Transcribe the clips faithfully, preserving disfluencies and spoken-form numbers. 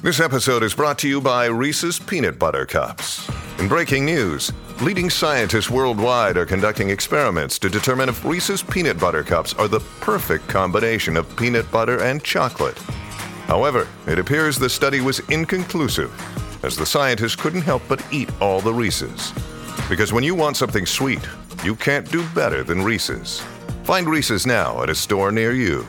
This episode is brought to you by Reese's Peanut Butter Cups. In breaking news, leading scientists worldwide are conducting experiments to determine if Reese's Peanut Butter Cups are the perfect combination of peanut butter and chocolate. However, it appears the study was inconclusive, as the scientists couldn't help but eat all the Reese's. Because when you want something sweet, you can't do better than Reese's. Find Reese's now at a store near you.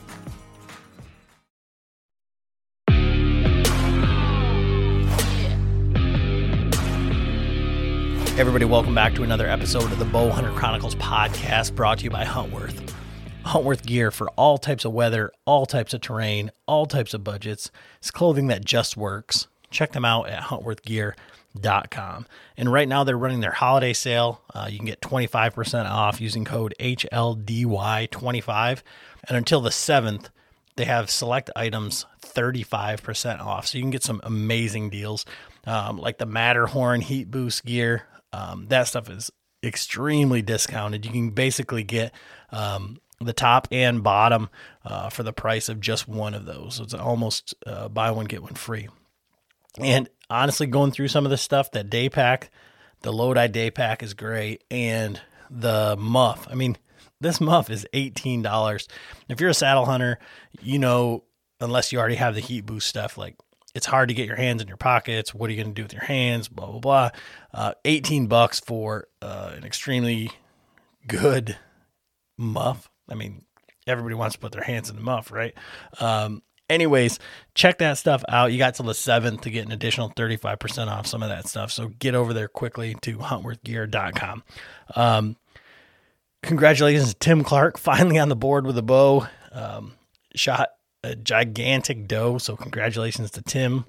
Everybody, welcome back to another episode of the Bowhunter Chronicles podcast, brought to you by Huntworth. Huntworth gear for all types of weather, all types of terrain, all types of budgets. It's clothing that just works. Check them out at huntworth gear dot com. And right now they're running their holiday sale. Uh, you can get twenty-five percent off using code H L D Y twenty-five. And until the seventh, they have select items thirty-five percent off. So you can get some amazing deals, um, like the Matterhorn Heat Boost gear. Um, that stuff is extremely discounted. You can basically get um, the top and bottom uh, for the price of just one of those. So it's almost uh, buy one, get one free. And honestly, going through some of this stuff, that day pack, the Lodi day pack is great. And the muff, I mean, this muff is eighteen dollars. If you're a saddle hunter, you know, unless you already have the heat boost stuff, like, it's hard to get your hands in your pockets. What are you going to do with your hands? Blah, blah, blah. Uh, eighteen bucks for uh, an extremely good muff. I mean, everybody wants to put their hands in the muff, right? Um, anyways, check that stuff out. You got till the seventh to get an additional thirty-five percent off some of that stuff. So get over there quickly to huntworth gear dot com. Um, congratulations to Tim Clark, finally on the board with a bow. Um, shot a gigantic doe, so congratulations to Tim.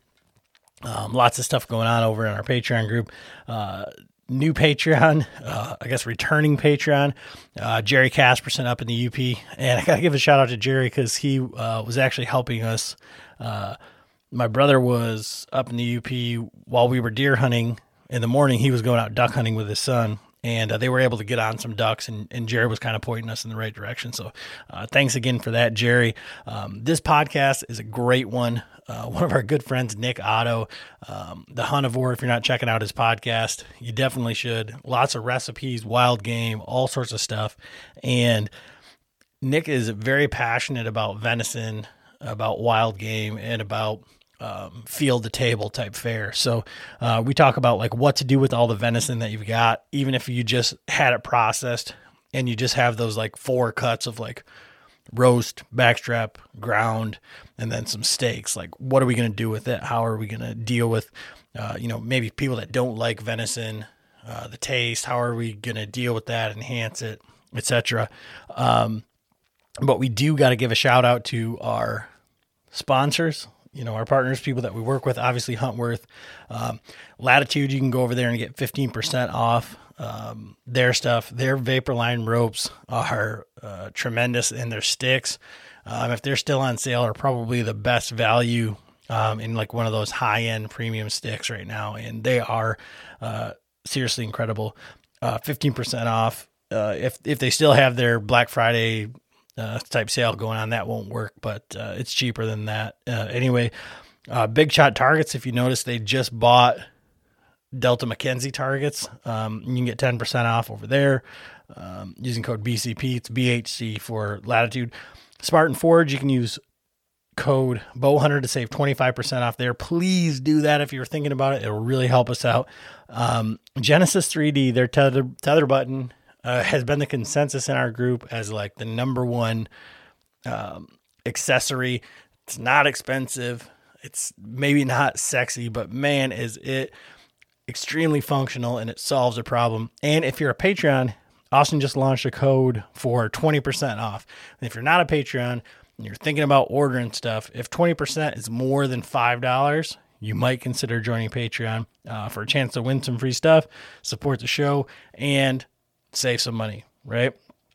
Um, lots of stuff going on over in our Patreon group. Uh, new Patreon, uh, I guess returning Patreon, uh, Jerry Casperson up in the U P. And I got to give a shout out to Jerry because he uh, was actually helping us. Uh, my brother was up in the U P while we were deer hunting in the morning. He was going out duck hunting with his son. And uh, they were able to get on some ducks, and, and Jerry was kind of pointing us in the right direction. So uh, thanks again for that, Jerry. Um, this podcast is a great one. Uh, one of our good friends, Nick Otto, um, The Huntivore. If you're not checking out his podcast, you definitely should. Lots of recipes, wild game, all sorts of stuff. And Nick is very passionate about venison, about wild game, and about Um, field to table type fare. So uh, we talk about like what to do with all the venison that you've got, even if you just had it processed and you just have those like four cuts of like roast, backstrap, ground, and then some steaks. Like, what are we going to do with it? How are we going to deal with, uh, you know, maybe people that don't like venison, uh, the taste, how are we going to deal with that, enhance it, et cetera. Um, but we do got to give a shout out to our sponsors. You know, our partners, people that we work with, obviously Huntworth, um, Latitude. You can go over there and get fifteen percent off um, their stuff. Their Vaporline ropes are uh, tremendous, and their sticks, um, if they're still on sale, are probably the best value um, in like one of those high-end premium sticks right now. And they are uh, seriously incredible. Uh, fifteen percent off. Uh, if, if they still have their Black Friday Uh, type sale going on, that won't work, but uh, it's cheaper than that. Uh, anyway, uh, Big Shot Targets, if you notice, they just bought Delta McKenzie targets. Um, you can get ten percent off over there um, using code B C P. It's B H C for Latitude. Spartan Forge, you can use code Bowhunter to save twenty-five percent off there. Please do that if you're thinking about it. It'll really help us out. Um, Genesis three D, their tether, tether button, Uh, has been the consensus in our group as like the number one um, accessory. It's not expensive. It's maybe not sexy, but man, is it extremely functional, and it solves a problem. And if you're a Patreon, Austin just launched a code for twenty percent off. And if you're not a Patreon and you're thinking about ordering stuff, if twenty percent is more than five dollars, you might consider joining Patreon uh, for a chance to win some free stuff, support the show, and save some money, right?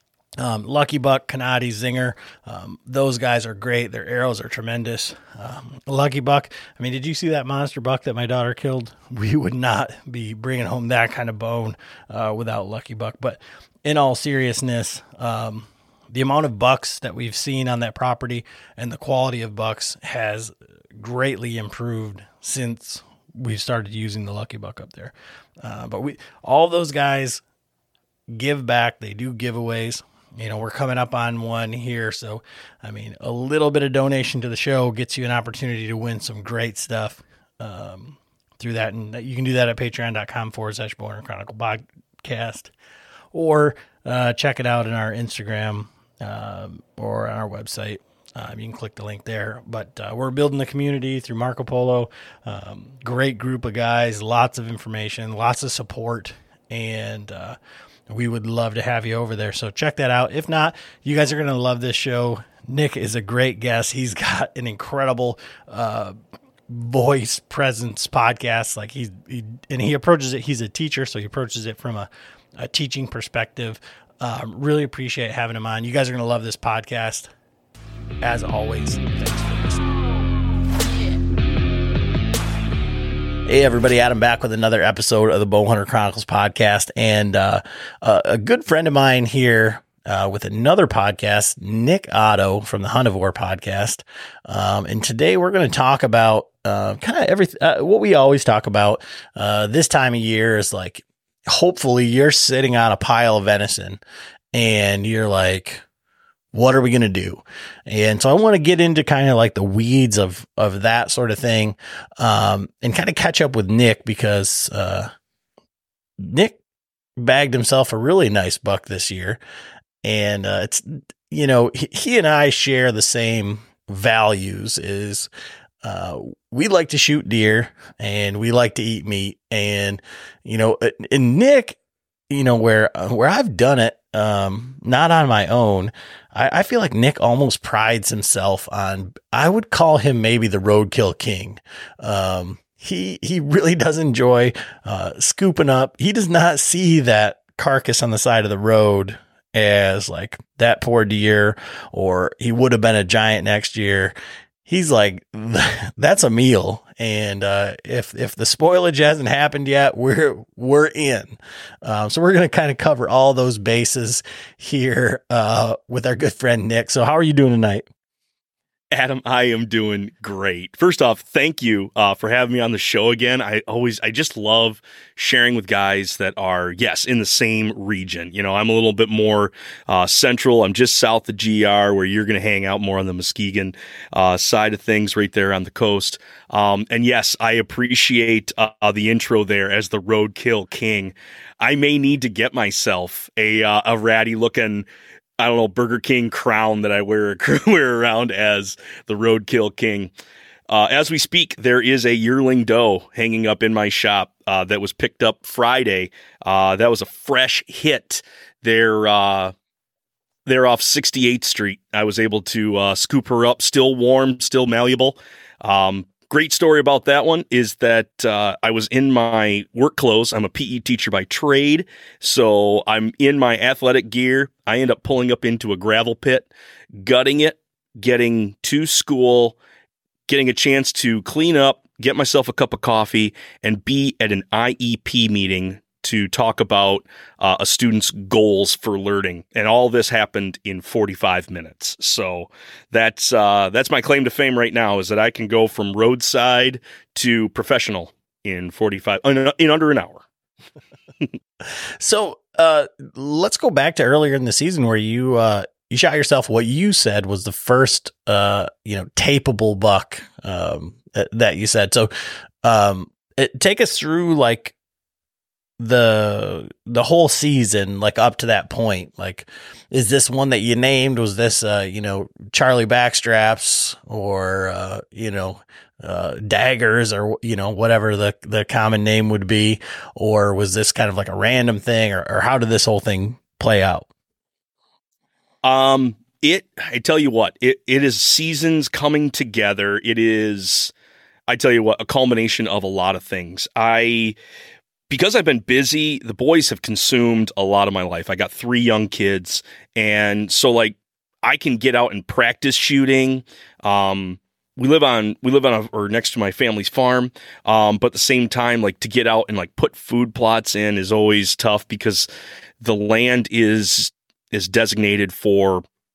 Um, Lucky Buck, Canati, Zinger, um, those guys are great. Their arrows are tremendous. Um, Lucky Buck, I mean, did you see that monster buck that my daughter killed? We would not be bringing home that kind of bone uh, without Lucky Buck. But in all seriousness, um, the amount of bucks that we've seen on that property and the quality of bucks has greatly improved since we've started using the Lucky Buck up there. Uh, but we, all those guys give back. They do giveaways. You know, we're coming up on one here. So, I mean, a little bit of donation to the show gets you an opportunity to win some great stuff um, through that. And you can do that at patreon.com forward slash Bowhunter Chronicle podcast, or uh, check it out in our Instagram um, or on our website. Um, you can click the link there, but uh, we're building the community through Marco Polo. Um, great group of guys, lots of information, lots of support, and uh, we would love to have you over there. So check that out. If not, you guys are going to love this show. Nick is a great guest. He's got an incredible uh, voice presence podcast. Like he's, he, and he approaches it. He's a teacher, so he approaches it from a, a teaching perspective. Um, really appreciate having him on. You guys are going to love this podcast. As always, thanks for listening. Hey, everybody. Adam back with another episode of the Bowhunter Chronicles podcast. And uh, uh, a good friend of mine here uh, with another podcast, Nick Otto from the Huntivore podcast. Um, and today we're going to talk about uh, kind of everything, uh, what we always talk about uh, this time of year is like, hopefully you're sitting on a pile of venison and you're like, what are we going to do? And so I want to get into kind of like the weeds of, of that sort of thing. Um, and kind of catch up with Nick because, uh, Nick bagged himself a really nice buck this year. And, uh, it's, you know, he, he and I share the same values is, uh, we like to shoot deer and we like to eat meat. And, you know, and Nick, you know, where, where I've done it, um, not on my own, I, I feel like Nick almost prides himself on, I would call him maybe the roadkill king. Um, he, he really does enjoy, uh, scooping up. He does not see that carcass on the side of the road as like that poor deer, or he would have been a giant next year. He's like, that's a meal. And, uh, if, if the spoilage hasn't happened yet, we're, we're in. Um, so we're going to kind of cover all those bases here, uh, with our good friend, Nick. So how are you doing tonight? Adam, I am doing great. First off, thank you uh, for having me on the show again. I always, I just love sharing with guys that are, yes, in the same region. You know, I'm a little bit more uh, central. I'm just south of G R, where you're going to hang out more on the Muskegon uh, side of things, right there on the coast. Um, and yes, I appreciate uh, the intro there as the roadkill king. I may need to get myself a uh, a ratty looking, I don't know, Burger King crown that I wear wear around as the roadkill king. Uh, as we speak, there is a yearling doe hanging up in my shop uh, that was picked up Friday. Uh, that was a fresh hit. They're uh, they're off sixty-eighth Street. I was able to uh, scoop her up, still warm, still malleable. Um, Great story about that one is that uh, I was in my work clothes. I'm a P E teacher by trade, so I'm in my athletic gear. I end up pulling up into a gravel pit, gutting it, getting to school, getting a chance to clean up, get myself a cup of coffee, and be at an I E P meeting to talk about uh, a student's goals for learning. And all this happened in forty-five minutes. So that's uh, that's my claim to fame right now, is that I can go from roadside to professional in forty-five, in under an hour. So uh, let's go back to earlier in the season where you uh, you shot yourself what you said was the first uh, you know tapeable buck um, that you said. So um, it, take us through like the the whole season, like up to that point. Like, is this one that you named? Was this uh you know Charlie Backstraps, or uh you know uh daggers, or you know whatever the the common name would be, or was this kind of like a random thing, or, or how did this whole thing play out? Um it I tell you what, it it is seasons coming together. It is, I tell you what, a culmination of a lot of things. I Because I've been busy, the boys have consumed a lot of my life. I got three young kids, and so like I can get out and practice shooting. Um, we live on we live on a, or next to my family's farm, um, but at the same time, like to get out and like put food plots in is always tough because the land is is designated for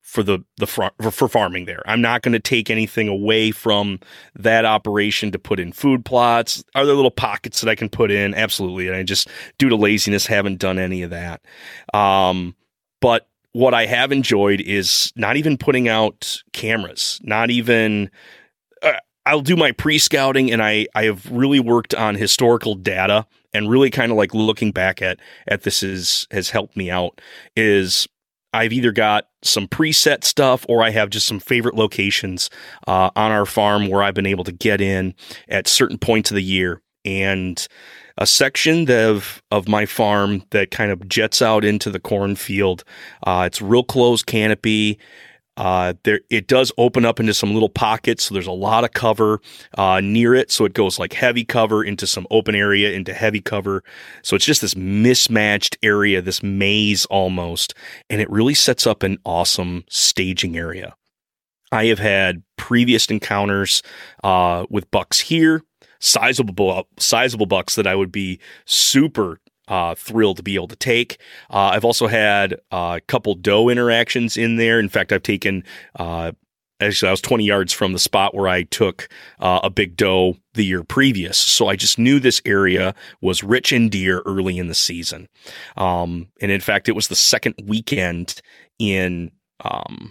for the the far, for farming there. I'm not going to take anything away from that operation to put in food plots. Are there little pockets that I can put in? Absolutely. And I just, due to laziness, haven't done any of that. Um, but what I have enjoyed is not even putting out cameras, not even, uh, I'll do my pre-scouting, and I, I have really worked on historical data, and really kind of like looking back at, at this is, has helped me out, is I've either got some preset stuff, or I have just some favorite locations uh, on our farm where I've been able to get in at certain points of the year. And a section of of my farm that kind of jets out into the cornfield. Uh, it's real closed canopy. Uh, there, it does open up into some little pockets, so there's a lot of cover uh, near it. So it goes like heavy cover into some open area into heavy cover. So it's just this mismatched area, this maze almost, and it really sets up an awesome staging area. I have had previous encounters uh, with bucks here, sizable sizable bucks that I would be super Uh, thrilled to be able to take. Uh, I've also had uh, a couple doe interactions in there. In fact, I've taken, uh, actually, I was twenty yards from the spot where I took uh, a big doe the year previous. So I just knew this area was rich in deer early in the season. Um, and in fact, it was the second weekend in um,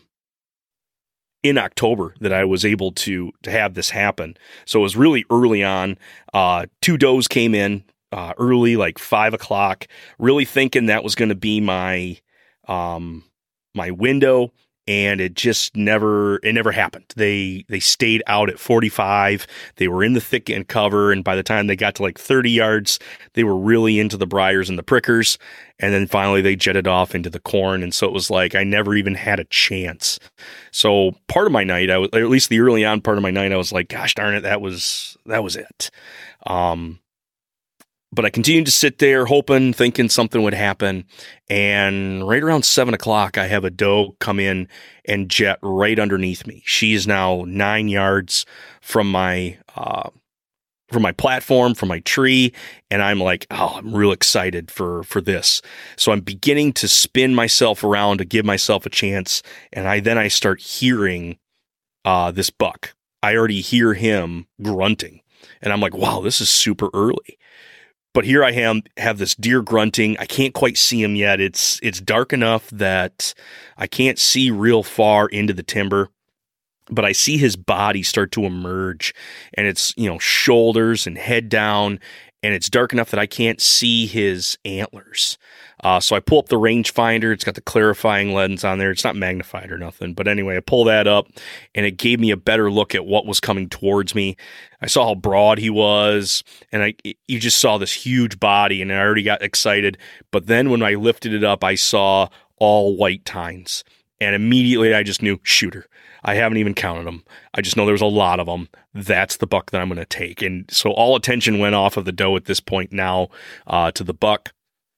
in October that I was able to to have this happen. So it was really early on. Uh, two does came in. Uh, early, like five o'clock, really thinking that was going to be my um, my window, and it just never it never happened. They they stayed out at forty-five. They were in the thick and cover, and by the time they got to like thirty yards, they were really into the briars and the prickers, and then finally they jetted off into the corn. And so it was like I never even had a chance. So part of my night, I was, or at least the early on part of my night, I was like, gosh darn it, that was that was it. Um, But I continued to sit there hoping, thinking something would happen. And right around seven o'clock, I have a doe come in and jet right underneath me. She is now nine yards from my uh, from my platform, from my tree. And I'm like, oh, I'm real excited for, for this. So I'm beginning to spin myself around to give myself a chance. And I then I start hearing uh, this buck. I already hear him grunting. And I'm like, wow, this is super early. But here I am, have this deer grunting. I can't quite see him yet. It's it's dark enough that I can't see real far into the timber, but I see his body start to emerge, and it's, you know, shoulders and head down, and it's dark enough that I can't see his antlers. Uh, so I pull up the rangefinder. It's got the clarifying lens on there. It's not magnified or nothing. But anyway, I pull that up, and it gave me a better look at what was coming towards me. I saw how broad he was, and I you just saw this huge body, and I already got excited. But then when I lifted it up, I saw all white tines, and immediately I just knew, shooter. I haven't even counted them. I just know there was a lot of them. That's the buck that I'm going to take. And so all attention went off of the doe at this point now uh, to the buck.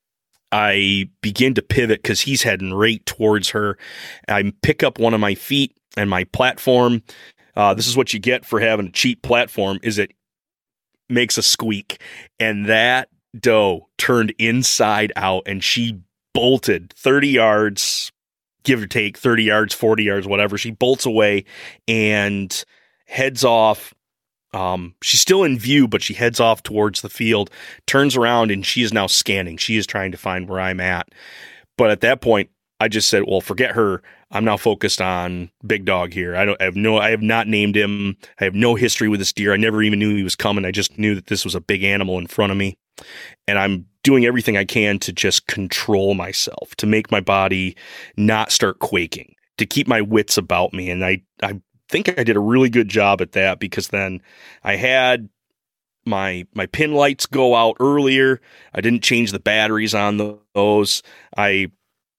I begin to pivot because he's heading right towards her. I pick up one of my feet and my platform. Uh, this is what you get for having a cheap platform, is it makes a squeak. And that doe turned inside out, and she bolted thirty yards, give or take thirty yards, forty yards, whatever. She bolts away and heads off. Um, she's still in view, but she heads off towards the field, turns around, and she is now scanning. She is trying to find where I'm at. But at that point, I just said, well, forget her. I'm now focused on Big Dog here. I don't I have no, I have not named him. I have no history with this deer. I never even knew he was coming. I just knew that this was a big animal in front of me. And I'm doing everything I can to just control myself, to make my body not start quaking, to keep my wits about me. And I, I think I did a really good job at that, because then I had my my pin lights go out earlier. I didn't change the batteries on those. I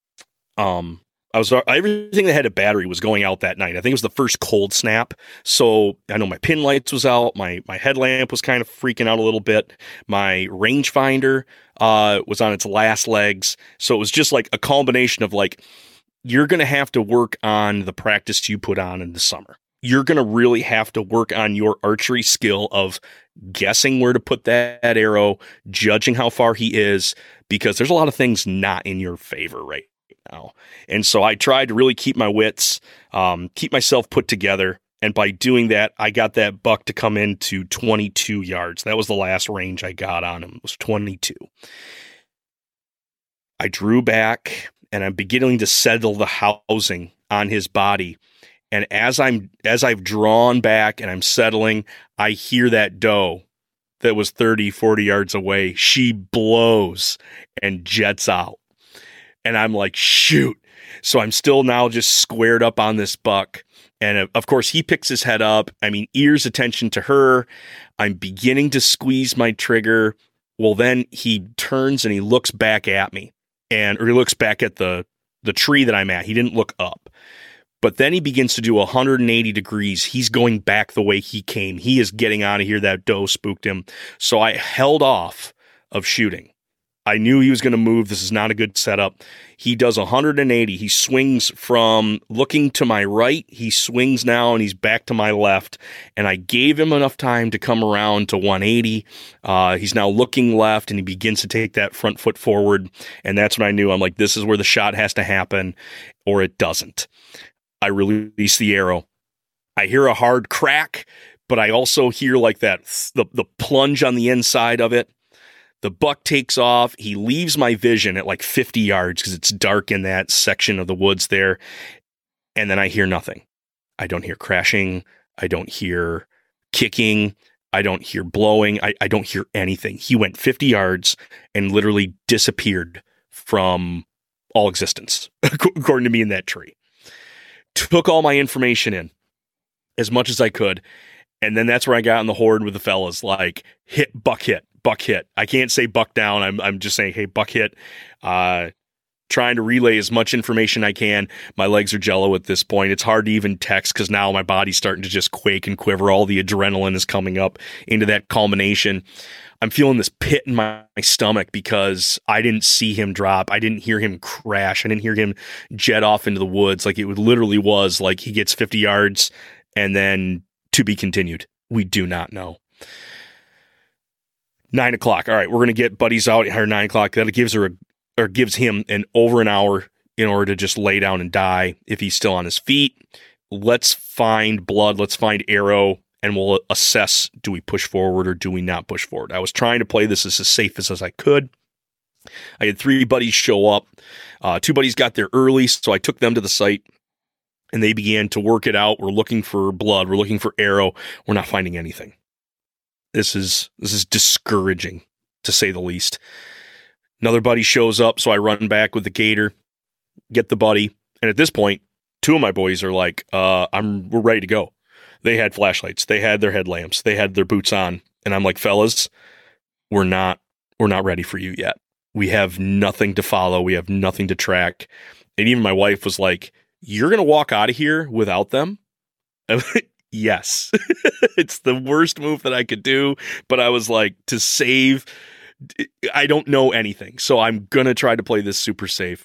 um I was everything that had a battery was going out that night. I think it was the first cold snap. So I know my pin lights was out. My my headlamp was kind of freaking out a little bit. My rangefinder uh, was on its last legs. So it was just like a combination of like, you're going to have to work on the practice you put on in the summer. You're going to really have to work on your archery skill of guessing where to put that arrow, judging how far he is, because there's a lot of things not in your favor right now. And so I tried to really keep my wits, um, keep myself put together. And by doing that, I got that buck to come in to twenty-two yards. That was the last range I got on him, was twenty-two. I drew back, and I'm beginning to settle the housing on his body. And as I'm as I've drawn back and I'm settling, I hear that doe that was thirty, forty yards away. She blows and jets out. And I'm like, shoot. So I'm still now just squared up on this buck. And of course, he picks his head up. I mean, ears attention to her. I'm beginning to squeeze my trigger. Well, then he turns and he looks back at me, and or he looks back at the the tree that I'm at. He didn't look up. But then he begins to do one hundred eighty degrees. He's going back the way he came. He is getting out of here. That doe spooked him. So I held off of shooting. I knew he was going to move. This is not a good setup. He does one hundred eighty. He swings from looking to my right. He swings now, and he's back to my left. And I gave him enough time to come around to one eighty. Uh, he's now looking left, and he begins to take that front foot forward. And that's when I knew. I'm like, this is where the shot has to happen, or it doesn't. I release the arrow. I hear a hard crack, but I also hear like that, the, the plunge on the inside of it. The buck takes off. He leaves my vision at like fifty yards because it's dark in that section of the woods there. And then I hear nothing. I don't hear crashing. I don't hear kicking. I don't hear blowing. I, I don't hear anything. He went fifty yards and literally disappeared from all existence, according to me in that tree. Took all my information in as much as I could. And then that's where I got on the horde with the fellas, like hit, buck hit, buck hit. I can't say buck down. I'm I'm just saying, hey, buck hit. Uh, trying to relay as much information I can. My legs are jello at this point. It's hard to even text because now my body's starting to just quake and quiver. All the adrenaline is coming up into that culmination. I'm feeling this pit in my, my stomach because I didn't see him drop. I didn't hear him crash. I didn't hear him jet off into the woods. Like it literally was like he gets fifty yards and then to be continued. We do not know. Nine o'clock. All right, we're going to get buddies out here nine o'clock. That gives her a, or gives him an over an hour in order to just lay down and die if he's still on his feet. Let's find blood. Let's find arrow. And we'll assess, do we push forward or do we not push forward? I was trying to play this as, as safe as, as I could. I had three buddies show up. Uh, two buddies got there early, so I took them to the site, and they began to work it out. We're looking for blood. We're looking for arrow. We're not finding anything. This is this is discouraging, to say the least. Another buddy shows up, so I run back with the gator, get the buddy, and at this point, two of my boys are like, uh, "I'm we're ready to go." They had flashlights. They had their headlamps. They had their boots on. And I'm like, fellas, we're not, we're not ready for you yet. We have nothing to follow. We have nothing to track. And even my wife was like, you're going to walk out of here without them? Yes. It's the worst move that I could do. But I was like, to save, I don't know anything. So I'm going to try to play this super safe.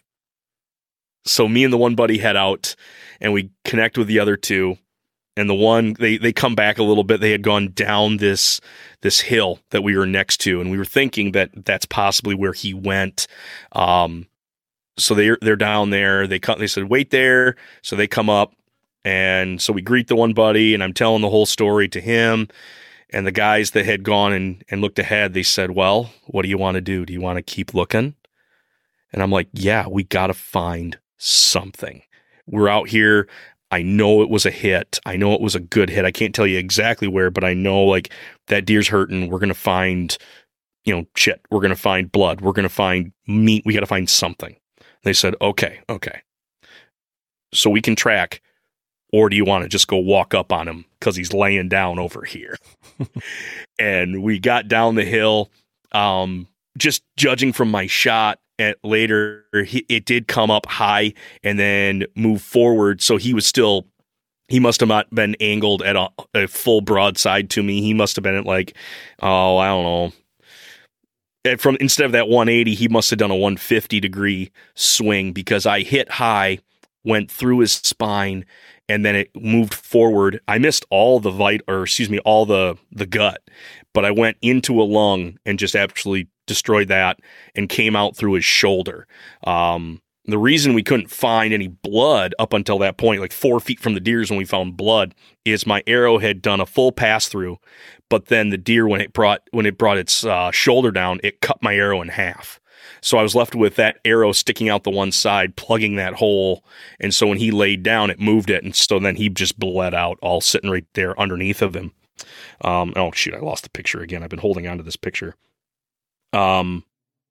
So me and the one buddy head out and we connect with the other two. And the one, they, they come back a little bit. They had gone down this this hill that we were next to, and we were thinking that that's possibly where he went. Um, so they're they're down there. They come, they said, wait there. So they come up, and so we greet the one buddy, and I'm telling the whole story to him. And the guys that had gone and, and looked ahead, they said, well, what do you want to do? Do you want to keep looking? And I'm like, yeah, we got to find something. We're out here. I know it was a hit. I know it was a good hit. I can't tell you exactly where, but I know like that deer's hurting. We're going to find, you know, shit. We're going to find blood. We're going to find meat. We got to find something. They said, okay, okay. So we can track, or do you want to just go walk up on him because he's laying down over here? And we got down the hill. Um, just judging from my shot, at later, he, it did come up high and then move forward. So he was still, he must have not been angled at a, a full broadside to me. He must have been at like, oh, I don't know. And from instead of that one eighty, he must have done a one fifty degree swing because I hit high, went through his spine, and then it moved forward. I missed all the vit, or excuse me, all the the gut, but I went into a lung and just absolutely destroyed that and came out through his shoulder. Um, The reason we couldn't find any blood up until that point, like four feet from the deers when we found blood, is my arrow had done a full pass through, but then the deer, when it brought when it brought its uh, shoulder down, it cut my arrow in half. So I was left with that arrow sticking out the one side, plugging that hole. And so when he laid down, it moved it. And so then he just bled out, all sitting right there underneath of him. Um, oh, shoot, I lost the picture again. I've been holding on to this picture. Um,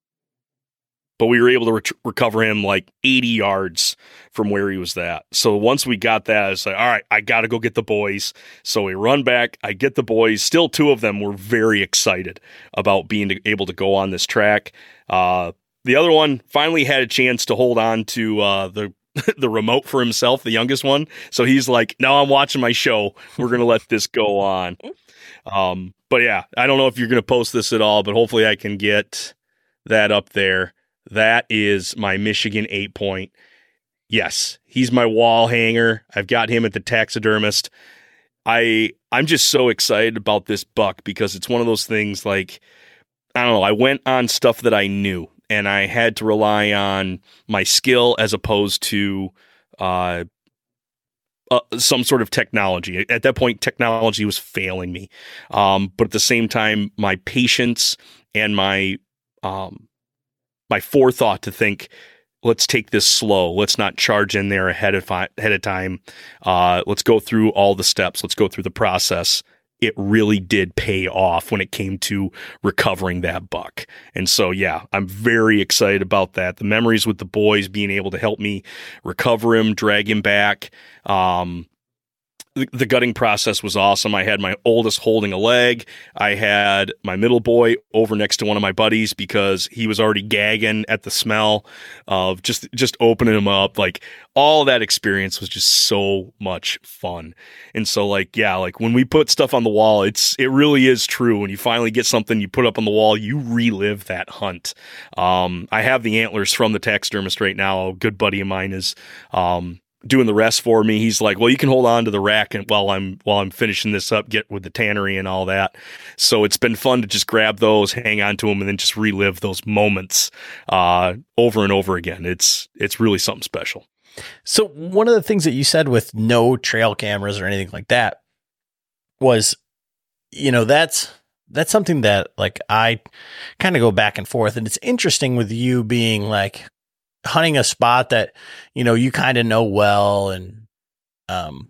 but we were able to re- recover him like eighty yards from where he was at. So once we got that, I was like, all right, I got to go get the boys. So we run back. I get the boys. Still two of them were very excited about being able to go on this track. Uh, The other one finally had a chance to hold on to uh, the the remote for himself, the youngest one. So he's like, no, I'm watching my show. We're going to let this go on. Um, but yeah, I don't know if you're going to post this at all, but hopefully I can get that up there. That is my Michigan eight point. Yes, he's my wall hanger. I've got him at the taxidermist. I, I'm just so excited about this buck because it's one of those things like, I don't know, I went on stuff that I knew. And I had to rely on my skill as opposed to uh, uh, some sort of technology. At that point, technology was failing me. Um, but at the same time, my patience and my um, my forethought to think, let's take this slow. Let's not charge in there ahead of, fi- ahead of time. Uh, let's go through all the steps. Let's go through the process. It really did pay off when it came to recovering that buck. And so, yeah, I'm very excited about that. The memories with the boys being able to help me recover him, drag him back. Um, the, the gutting process was awesome. I had my oldest holding a leg. I had my middle boy over next to one of my buddies because he was already gagging at the smell of just, just opening him up. Like all that experience was just so much fun. And so like, yeah, like when we put stuff on the wall, it's, it really is true. When you finally get something you put up on the wall, you relive that hunt. Um, I have the antlers from the taxidermist right now. A good buddy of mine is, um, doing the rest for me. He's like, well, you can hold on to the rack and while I'm, while I'm finishing this up, get with the tannery and all that. So it's been fun to just grab those, hang on to them, and then just relive those moments, uh, over and over again. It's, it's really something special. So one of the things that you said with no trail cameras or anything like that was, you know, that's, that's something that like I kind of go back and forth. And it's interesting with you being like, hunting a spot that, you know, you kind of know well and, um,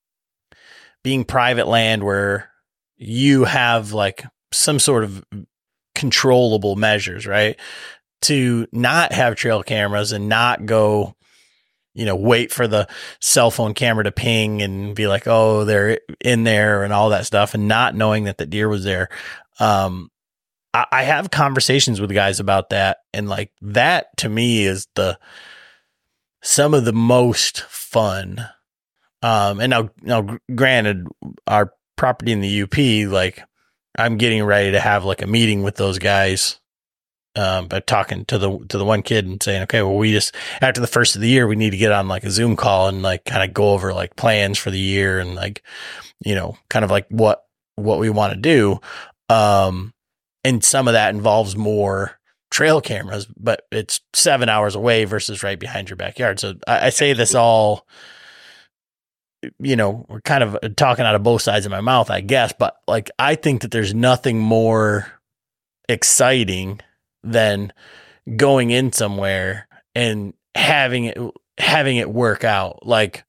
being private land where you have like some sort of controllable measures, right? To not have trail cameras and not go, you know, wait for the cell phone camera to ping and be like, oh, they're in there and all that stuff. And not knowing that the deer was there. Um, I have conversations with guys about that. And like that to me is the, some of the most fun. Um, and now, now granted our property in the U P, like I'm getting ready to have like a meeting with those guys. Um, but talking to the, to the one kid and saying, okay, well, we just, after the first of the year, we need to get on like a Zoom call and like kind of go over like plans for the year and like, you know, kind of like what, what we want to do. Um, And some of that involves more trail cameras, but it's seven hours away versus right behind your backyard. So I, I say this all, you know, we're kind of talking out of both sides of my mouth, I guess, but like, I think that there's nothing more exciting than going in somewhere and having it, having it work out. Like,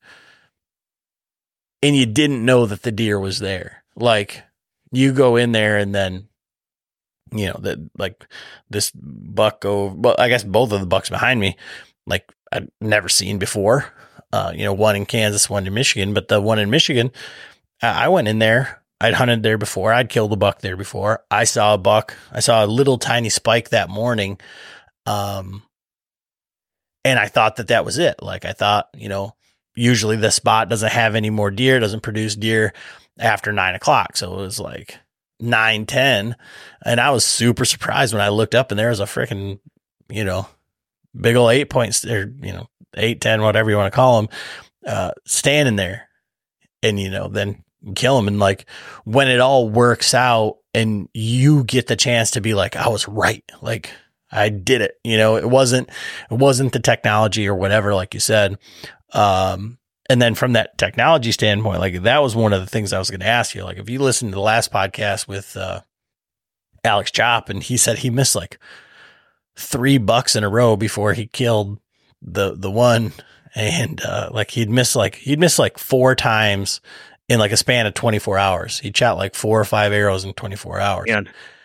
and you didn't know that the deer was there. Like you go in there and then, you know, that like this buck over, well, I guess both of the bucks behind me, like I'd never seen before, uh, you know, one in Kansas, one in Michigan, but the one in Michigan, I went in there. I'd hunted there before. I'd killed a buck there before. I saw a buck. I saw a little tiny spike that morning. Um, and I thought that that was it. Like I thought, you know, usually the spot doesn't have any more deer, doesn't produce deer after nine o'clock. So it was like nine, ten. And I was super surprised when I looked up and there was a freaking, you know, big old eight points there, you know, eight, ten, whatever you want to call them, uh, standing there and, you know, then kill them. And like when it all works out and you get the chance to be like, I was right. Like I did it. You know, it wasn't, it wasn't the technology or whatever, like you said. Um, and then from that technology standpoint, like that was one of the things I was going to ask you. Like if you listened to the last podcast with, uh, Alex Chop, and he said he missed like three bucks in a row before he killed the, the one. And, uh, like he'd missed like, he'd missed like four times in like a span of twenty-four hours. He shot like four or five arrows in twenty-four hours. And,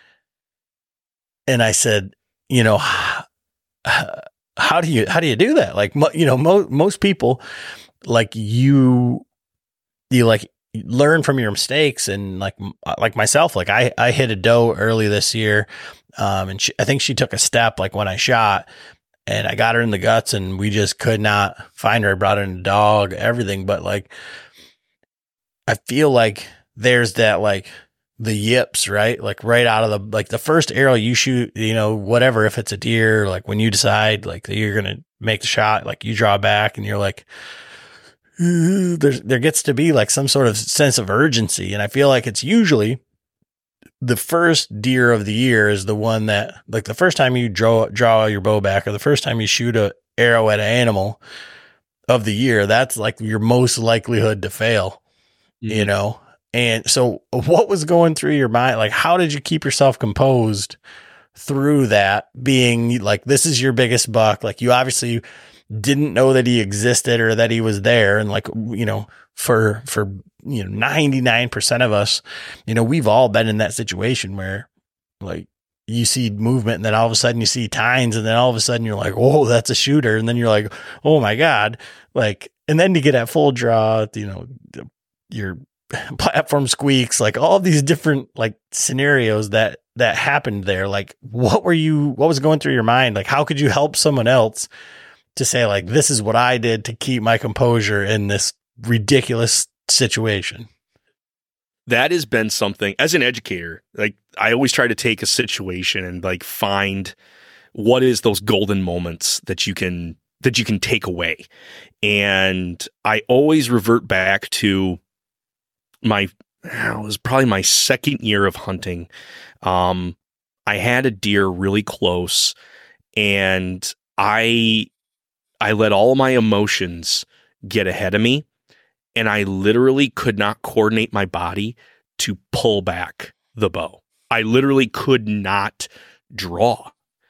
and I said, you know, how do you, how do you do that? Like, you know, mo- most people like you, you like learn from your mistakes, and like, like myself, like I, I hit a doe early this year. Um, and she, I think she took a step like when I shot, and I got her in the guts, and we just could not find her. I brought her in the dog, everything. But like, I feel like there's that, like the yips, right? Like right out of the, like the first arrow you shoot, you know, whatever, if it's a deer, like when you decide like that you're going to make the shot, like you draw back and you're like, there's, there gets to be like some sort of sense of urgency. And I feel like it's usually the first deer of the year is the one that, like the first time you draw, draw your bow back, or the first time you shoot a arrow at an animal of the year, that's like your most likelihood to fail, mm-hmm. you know? And so what was going through your mind? Like, how did you keep yourself composed through that, being like, this is your biggest buck? Like you obviously didn't know that he existed or that he was there. And like, you know, for, for, you know, ninety-nine percent of us, you know, we've all been in that situation where like you see movement, and then all of a sudden you see tines, and then all of a sudden you're like, oh, that's a shooter. And then you're like, oh my God. Like, and then to get at full draw, you know, your platform squeaks, like all these different like scenarios that, that happened there. Like, what were you, what was going through your mind? Like, how could you help someone else to say like, this is what I did to keep my composure in this ridiculous situation? That has been something as an educator, like I always try to take a situation and like find what is those golden moments that you can, that you can take away. And I always revert back to my, it was probably my second year of hunting. Um, I had a deer really close, and I, I let all my emotions get ahead of me, and I literally could not coordinate my body to pull back the bow. I literally could not draw.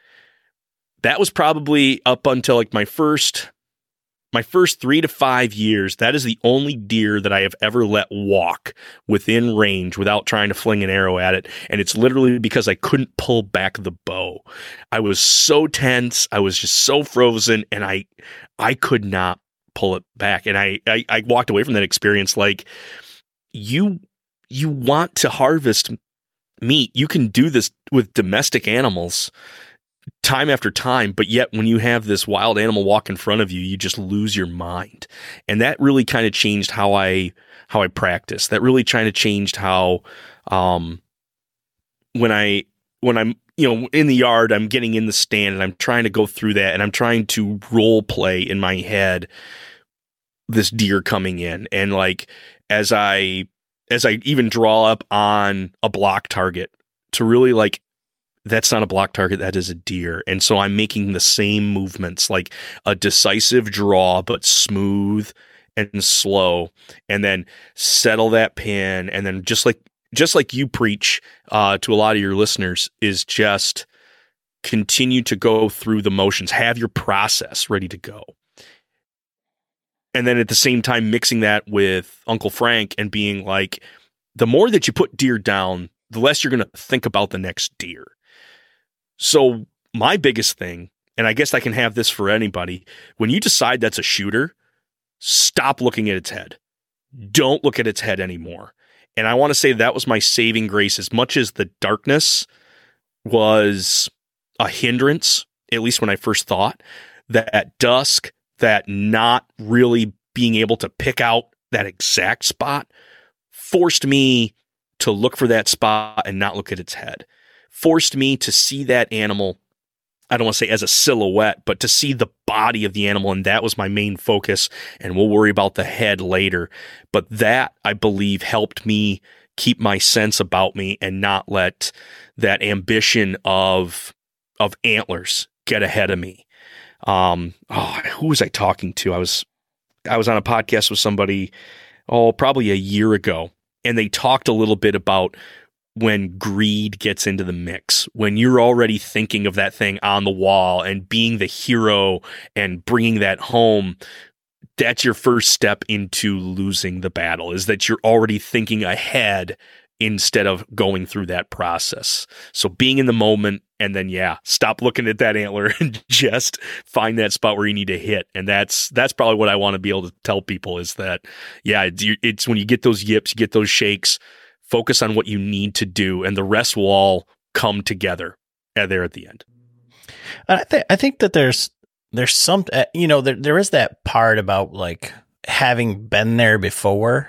That was probably up until like my first, my first three to five years. That is the only deer that I have ever let walk within range without trying to fling an arrow at it. And it's literally because I couldn't pull back the bow. I was so tense. I was just so frozen, and I, I could not pull it back. And I, I, I walked away from that experience like, you, you want to harvest meat. You can do this with domestic animals time after time, but yet when you have this wild animal walk in front of you, you just lose your mind. And that really kind of changed how I, how I practice. That really kind of changed how, um, when I, when I'm, you know, in the yard, I'm getting in the stand and I'm trying to go through that, and I'm trying to role play in my head this deer coming in. And like, as I, as I even draw up on a block target, to really like, that's not a block target, that is a deer. And so I'm making the same movements, like a decisive draw, but smooth and slow, and then settle that pin. And then just like, just like you preach uh, to a lot of your listeners, is just continue to go through the motions, have your process ready to go. And then at the same time, mixing that with Uncle Frank and being like, the more that you put deer down, the less you're going to think about the next deer. So my biggest thing, and I guess I can have this for anybody, when you decide that's a shooter, stop looking at its head. Don't look at its head anymore. And I want to say that was my saving grace. As much as the darkness was a hindrance, at least when I first thought, that at dusk, that not really being able to pick out that exact spot forced me to look for that spot and not look at its head. Forced me to see that animal, I don't want to say as a silhouette, but to see the body of the animal. And that was my main focus. And we'll worry about the head later. But that, I believe, helped me keep my sense about me and not let that ambition of of antlers get ahead of me. Um, oh, who was I talking to? I was, I was on a podcast with somebody, oh, probably a year ago, and they talked a little bit about when greed gets into the mix, when you're already thinking of that thing on the wall and being the hero and bringing that home. That's your first step into losing the battle, is that you're already thinking ahead instead of going through that process. So being in the moment, and then, yeah, stop looking at that antler and just find that spot where you need to hit. And that's, that's probably what I want to be able to tell people, is that, yeah, it's, it's when you get those yips, you get those shakes, focus on what you need to do, and the rest will all come together there at the end. And I think, I think that there's, there's some, you know, there, there is that part about like having been there before.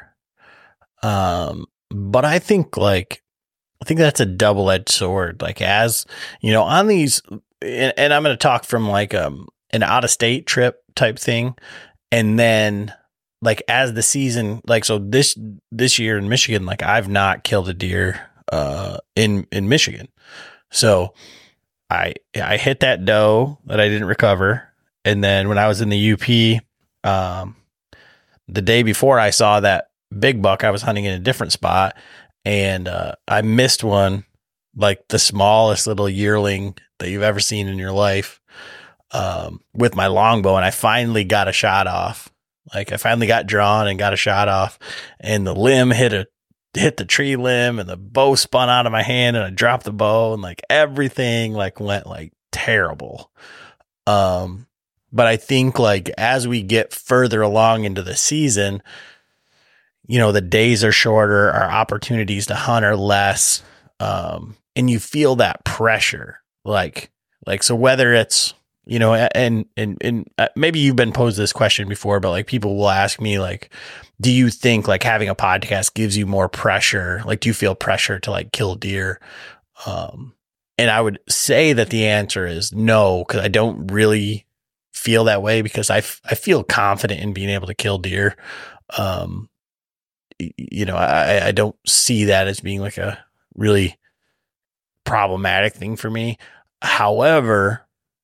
Um, But I think like, I think that's a double-edged sword. Like, as you know, on these, and, and I'm going to talk from like um an out-of-state trip type thing. And then like, as the season, like, so this, this year in Michigan, like I've not killed a deer, uh, in, in Michigan. So I, I hit that doe that I didn't recover. And then when I was in the U P, um, the day before I saw that big buck, I was hunting in a different spot, and uh, I missed one, like the smallest little yearling that you've ever seen in your life, um, with my longbow. And I finally got a shot off. Like I finally got drawn and got a shot off, and the limb hit a, hit the tree limb, and the bow spun out of my hand, and I dropped the bow, and like everything like went like terrible. Um, but I think like as we get further along into the season, you know, the days are shorter, our opportunities to hunt are less. Um, and you feel that pressure, like, like, so whether it's, you know, and, and, and maybe you've been posed this question before, but like people will ask me, like, do you think like having a podcast gives you more pressure? Like, do you feel pressure to like kill deer? Um, and I would say that the answer is no, because I don't really feel that way, because I, f- I feel confident in being able to kill deer. Um, you know, I, I don't see that as being like a really problematic thing for me. However,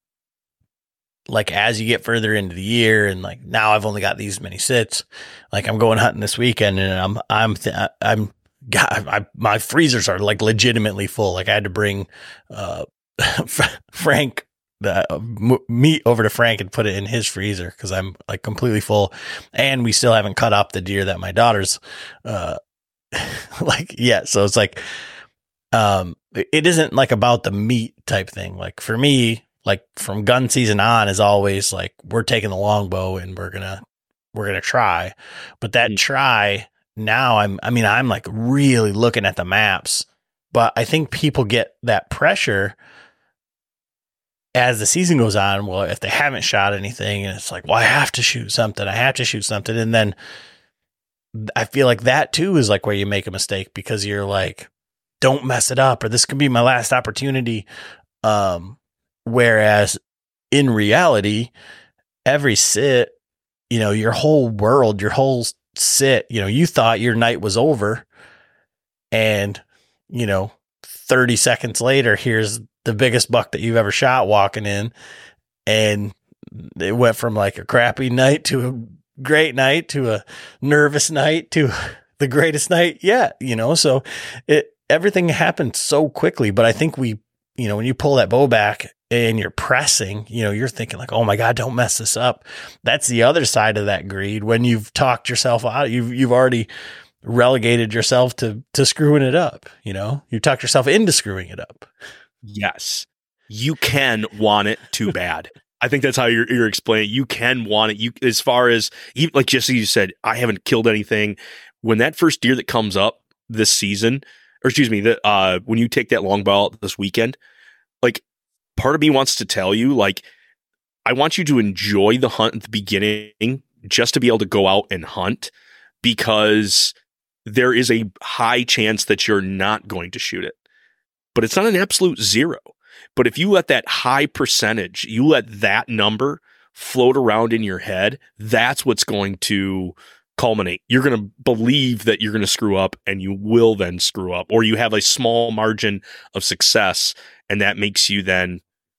like as you get further into the year, and like now I've only got these many sits, like I'm going hunting this weekend, and I'm, I'm, th- I'm, God, I, my freezers are like legitimately full. Like I had to bring, uh, Frank, the uh, m- meat over to Frank and put it in his freezer, because I'm like completely full, and we still haven't cut up the deer that my daughter's, uh, like, yeah. So it's like, um, it isn't like about the meat type thing. Like for me, like from gun season on is always like, we're taking the longbow and we're going to, we're going to try, but that mm-hmm. try now I'm, I mean, I'm like really looking at the maps, but I think people get that pressure as the season goes on. Well, if they haven't shot anything, and it's like, well, I have to shoot something, I have to shoot something. And then I feel like that too is like where you make a mistake, because you're like, don't mess it up, or this could be my last opportunity. Um, whereas in reality, every sit, you know, your whole world, your whole sit, you know, you thought your night was over, and, you know, thirty seconds later, here's the biggest buck that you've ever shot walking in. And it went from like a crappy night to a great night to a nervous night to the greatest night yet, you know? So it, everything happened so quickly. But I think we, you know, when you pull that bow back and you're pressing, you know, you're thinking like, oh my God, don't mess this up. That's the other side of that greed. When you've talked yourself out, you've, you've already relegated yourself to, to screwing it up. You know, you talked yourself into screwing it up. Yes, you can want it too bad. I think that's how you're, you're explaining. You can want it. You, as far as even like Jesse, you said, I haven't killed anything. When that first deer that comes up this season, or excuse me, that uh, when you take that longbow out this weekend, like part of me wants to tell you, like, I want you to enjoy the hunt at the beginning, just to be able to go out and hunt, because there is a high chance that you're not going to shoot it. But it's not an absolute zero. But if you let that high percentage, you let that number float around in your head, that's what's going to culminate. You're going to believe that you're going to screw up, and you will then screw up, or you have a small margin of success, and that makes you then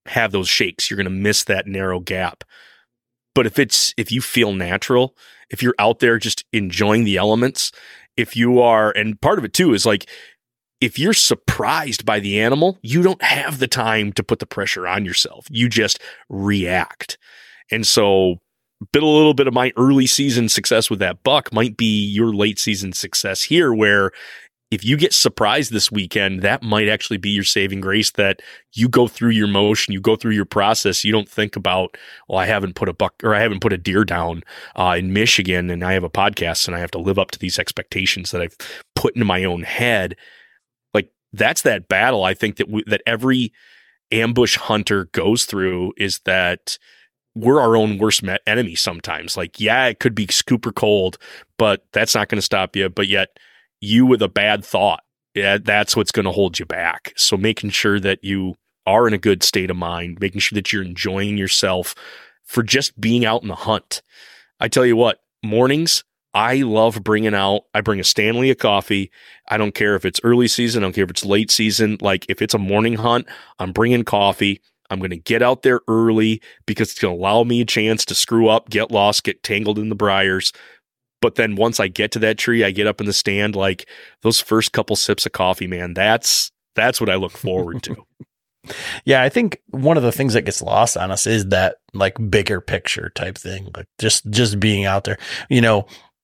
have those shakes. You're going to miss that narrow gap. But if it's, if you feel natural, if you're out there just enjoying the elements, if you are, and part of it too is like, if you're surprised by the animal, you don't have the time to put the pressure on yourself. You just react. And so bit a little bit of my early season success with that buck might be your late season success here, where if you get surprised this weekend, that might actually be your saving grace, that you go through your motion, you go through your process. You don't think about, well, I haven't put a buck or I haven't put a deer down uh, in Michigan, and I have a podcast and I have to live up to these expectations that I've put into my own head. Like, that's that battle I think that we, that every ambush hunter goes through, is that we're our own worst enemy sometimes. Like, yeah, it could be super cold, but that's not going to stop you. But yet you with a bad thought, yeah, that's what's going to hold you back. So making sure that you are in a good state of mind, making sure that you're enjoying yourself for just being out in the hunt. I tell you what, mornings, I love bringing out, I bring a Stanley of coffee. I don't care if it's early season. I don't care if it's late season. Like, if it's a morning hunt, I'm bringing coffee. I'm going to get out there early because it's going to allow me a chance to screw up, get lost, get tangled in the briars. But then once I get to that tree, I get up in the stand, like those first couple sips of coffee, man, that's, that's what I look forward to. Yeah. I think one of the things that gets lost on us is that like bigger picture type thing, like just, just being out there, you know,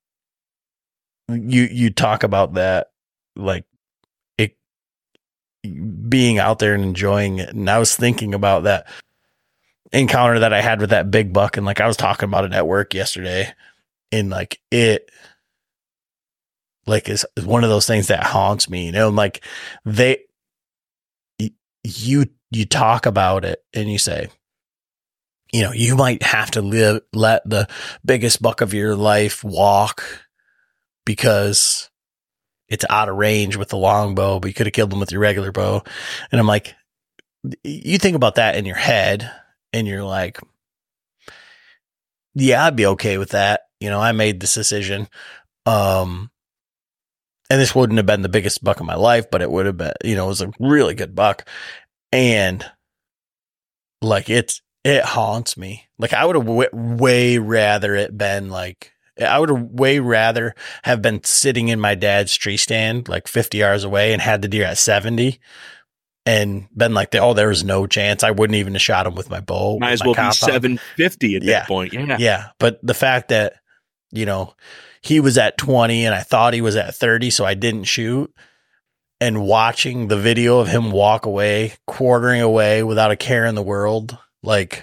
you, you talk about that, like, being out there and enjoying it. And I was thinking about that encounter that I had with that big buck. And like, I was talking about it at work yesterday, and like, it like is one of those things that haunts me, you know, like they, you, you talk about it and you say, you know, you might have to live, let the biggest buck of your life walk because it's out of range with the longbow, but you could have killed them with your regular bow. And I'm like, you think about that in your head and you're like, yeah, I'd be okay with that. You know, I made this decision. Um, and this wouldn't have been the biggest buck of my life, but it would have been, you know, it was a really good buck. And like, it's, it haunts me. Like, I would have w- way rather it been like, I would have way rather have been sitting in my dad's tree stand, like fifty yards away, and had the deer at seventy and been like, oh, there was no chance. I wouldn't even have shot him with my bow. Might as well be seven fifty at yeah. that point. Yeah. Yeah. But the fact that, you know, he was at twenty and I thought he was at thirty, so I didn't shoot, and watching the video of him walk away, quartering away without a care in the world, like,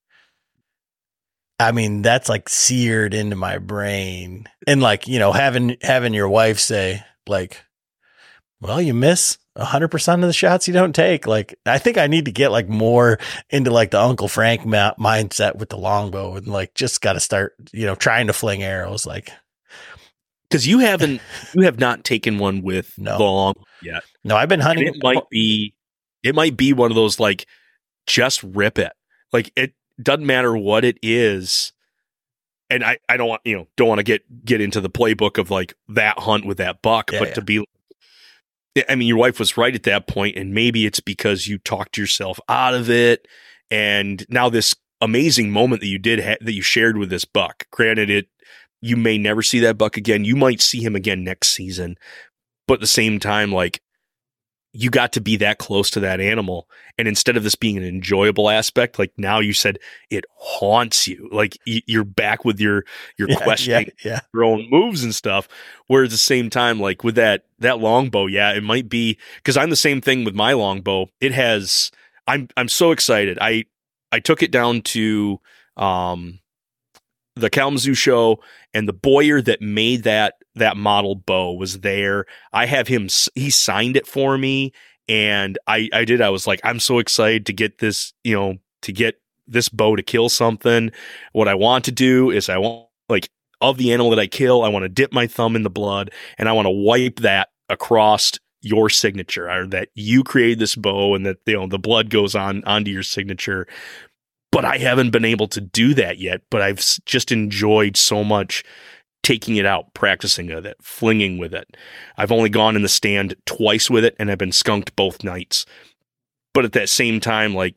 I mean, that's like seared into my brain. And like, you know, having, having your wife say like, well, you miss a hundred percent of the shots you don't take. Like, I think I need to get like more into like the Uncle Frank ma- mindset with the longbow, and like, just got to start, you know, trying to fling arrows. Like, cause you haven't, you have not taken one with no. the long yet. No, I've been hunting. And it might be, it might be one of those, like, just rip it. Like, it doesn't matter what it is. And I, I don't want, you know, don't want to get, get into the playbook of like that hunt with that buck, yeah, but yeah. to be, I mean, your wife was right at that point, and maybe it's because you talked yourself out of it. And now this amazing moment that you did, ha- that you shared with this buck, granted it, you may never see that buck again. You might see him again next season, but at the same time, like, you got to be that close to that animal. And instead of this being an enjoyable aspect, like now you said it haunts you, like y- you're back with your, your yeah, questioning yeah, yeah. your own moves and stuff. Whereas at the same time, like with that, that longbow, yeah, it might be, cause I'm the same thing with my longbow. It has, I'm, I'm so excited. I, I took it down to, um, the Kalamazoo show, and the Boyer that made that, that model bow was there. I have him, he signed it for me, and I, I did, I was like, I'm so excited to get this, you know, to get this bow to kill something. What I want to do is I want, like, of the animal that I kill, I want to dip my thumb in the blood, and I want to wipe that across your signature, or that you created this bow and that, you know, the blood goes on onto your signature. But I haven't been able to do that yet, but I've just enjoyed so much taking it out, practicing with it, flinging with it. I've only gone in the stand twice with it, and I've been skunked both nights. But at that same time, like,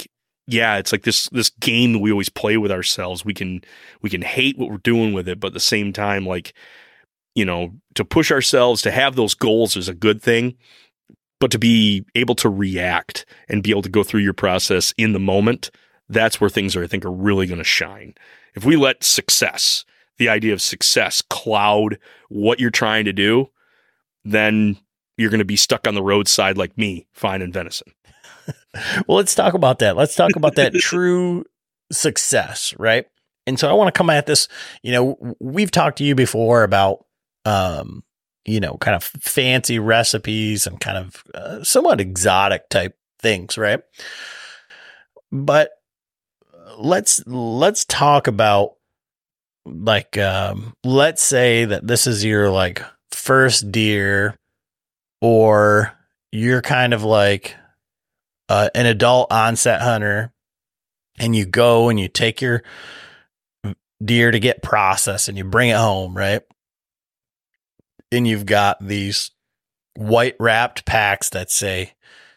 yeah, it's like this this game that we always play with ourselves. We can we can hate what we're doing with it, but at the same time, like, you know, to push ourselves, to have those goals is a good thing, but to be able to react and be able to go through your process in the moment, that's where things are, I think, are really going to shine. If we let success, the idea of success, cloud what you're trying to do, then you're going to be stuck on the roadside like me, finding venison. Well, let's talk about that. Let's talk about that true success, right? And so I want to come at this, you know, we've talked to you before about, um, you know, kind of fancy recipes and kind of uh, somewhat exotic type things, right? But let's, let's talk about like, um, let's say that this is your like first deer, or you're kind of like uh, an adult onset hunter, and you go and you take your deer to get processed and you bring it home, right? And you've got these white wrapped packs that say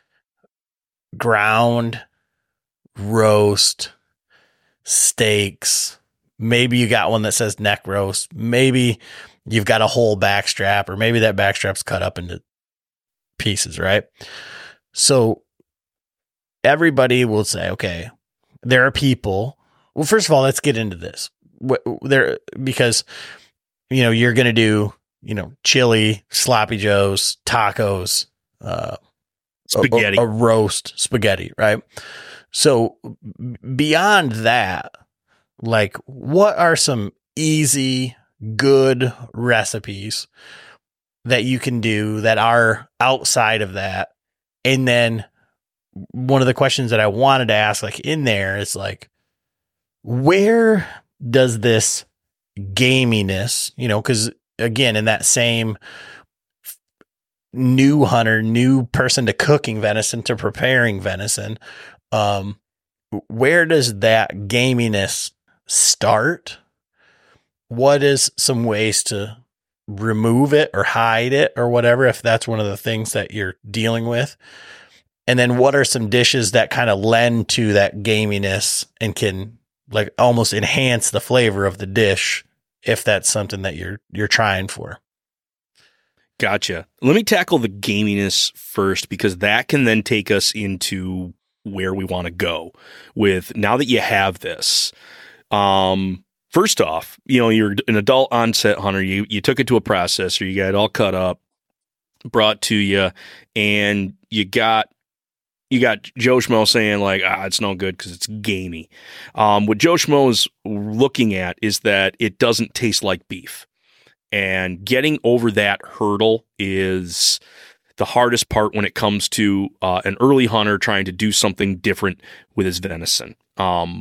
ground, roast, steaks. Maybe you got one that says neck roast. Maybe you've got a whole backstrap, or maybe that backstrap's cut up into pieces, right? So everybody will say, okay, there are people. Well, first of all, let's get into this. There, because, you know, you're going to do, you know, chili, sloppy joes, tacos, uh, spaghetti, a, a roast, spaghetti, right? So beyond that, like, what are some easy, good recipes that you can do that are outside of that? And then one of the questions that I wanted to ask, like, in there is like, where does this gaminess, you know, because again, in that same new hunter, new person to cooking venison, to preparing venison, um, where does that gaminess start? What is some ways to remove it or hide it or whatever, if that's one of the things that you're dealing with? And then what are some dishes that kind of lend to that gaminess and can like almost enhance the flavor of the dish, if that's something that you're you're trying for? Gotcha. Let me tackle the gaminess first, because that can then take us into where we want to go with, now that you have this. Um, first off, you know, you're an adult onset hunter. You you took it to a processor. You got it all cut up, brought to you, and you got you got Joe Schmo saying like, ah, it's no good because it's gamey. Um, what Joe Schmo is looking at is that it doesn't taste like beef, and getting over that hurdle is the hardest part when it comes to uh, an early hunter trying to do something different with his venison. Um,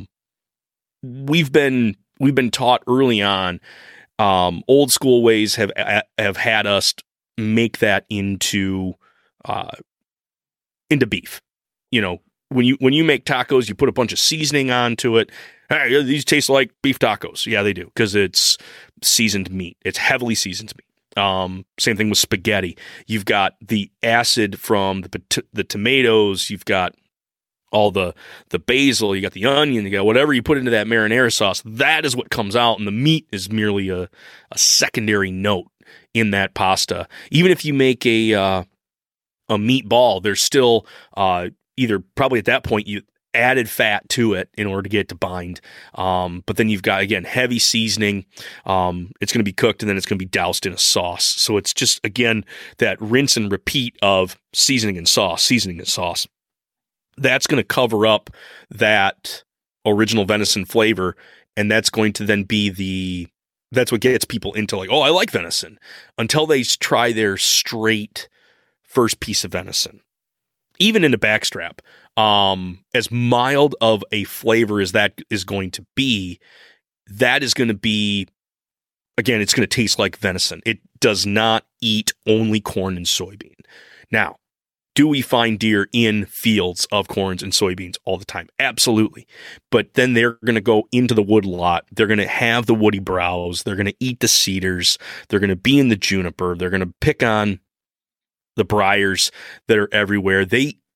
we've been we've been taught early on, um, old school ways have have had us make that into uh, into beef. You know, when you when you make tacos, you put a bunch of seasoning onto it. Hey, these taste like beef tacos. Yeah, they do, because it's seasoned meat. It's heavily seasoned meat. Um, same thing with spaghetti. You've got the acid from the the tomatoes. You've got all the the basil. You got the onion. You got whatever you put into that marinara sauce. That is what comes out, and the meat is merely a, a secondary note in that pasta. Even if you make a uh, a meatball, there's still uh, either probably at that point you added fat to it in order to get it to bind. Um, but then you've got, again, heavy seasoning. Um, it's going to be cooked and then it's going to be doused in a sauce. So it's just, again, that rinse and repeat of seasoning and sauce, seasoning and sauce. That's going to cover up that original venison flavor. And that's going to then be the, that's what gets people into like, oh, I like venison, until they try their straight first piece of venison. Even in a backstrap, um, as mild of a flavor as that is going to be, that is going to be, again, it's going to taste like venison. It does not eat only corn and soybean. Now, do we find deer in fields of corns and soybeans all the time? Absolutely. But then they're going to go into the wood lot. They're going to have the woody browse. They're going to eat the cedars. They're going to be in the juniper. They're going to pick on the briars that are everywhere. They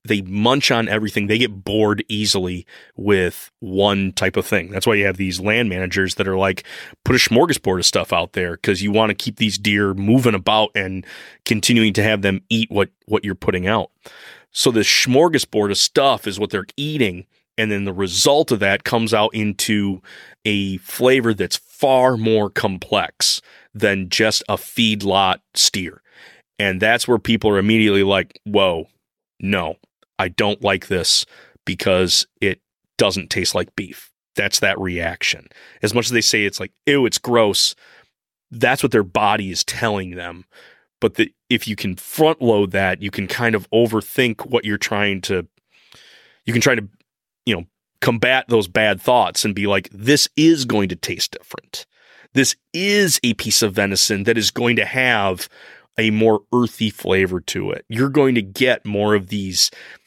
they munch on everything. They get bored easily with one type of thing. That's why you have these land managers that are like, put a smorgasbord of stuff out there because you want to keep these deer moving about and continuing to have them eat what, what you're putting out. So the smorgasbord of stuff is what they're eating. And then the result of that comes out into a flavor that's far more complex than just a feedlot steer. And that's where people are immediately like, whoa, no, I don't like this because it doesn't taste like beef. That's that reaction. As much as they say it's like, ew, it's gross, that's what their body is telling them. But the, if you can front load that, you can kind of overthink what you're trying to, you can try to, you know, combat those bad thoughts and be like, this is going to taste different. This is a piece of venison that is going to have a more earthy flavor to it. You're going to get more of these,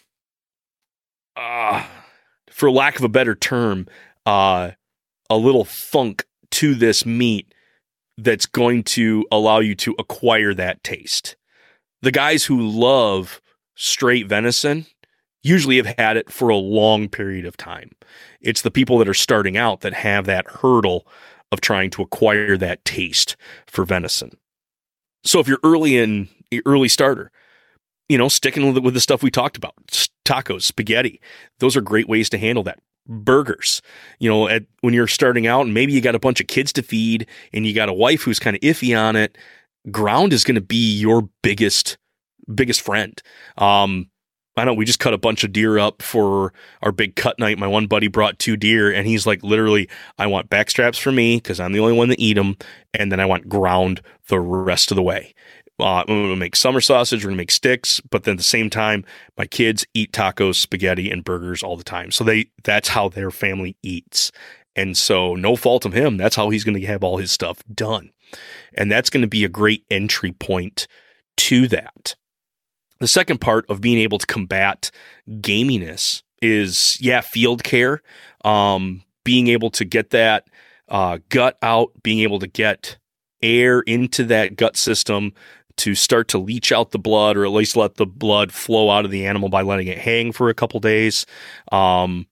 uh, for lack of a better term, uh, a little funk to this meat that's going to allow you to acquire that taste. The guys who love straight venison usually have had it for a long period of time. It's the people that are starting out that have that hurdle of trying to acquire that taste for venison. So if you're early in early starter, you know, sticking with, with the stuff we talked about, tacos, spaghetti, those are great ways to handle that. Burgers, you know, at, when you're starting out and maybe you got a bunch of kids to feed and you got a wife who's kind of iffy on it, ground is going to be your biggest, biggest friend. Um, I know we just cut a bunch of deer up for our big cut night. My one buddy brought two deer and he's like, literally, I want back straps for me because I'm the only one that eat them. And then I want ground the rest of the way. Uh, I'm going to make summer sausage. We're going to make sticks. But then at the same time, my kids eat tacos, spaghetti, and burgers all the time. So they that's how their family eats. And so no fault of him. That's how he's going to have all his stuff done. And that's going to be a great entry point to that. The second part of being able to combat gaminess is, yeah, field care, um, being able to get that uh, gut out, being able to get air into that gut system to start to leach out the blood, or at least let the blood flow out of the animal by letting it hang for a couple days, um,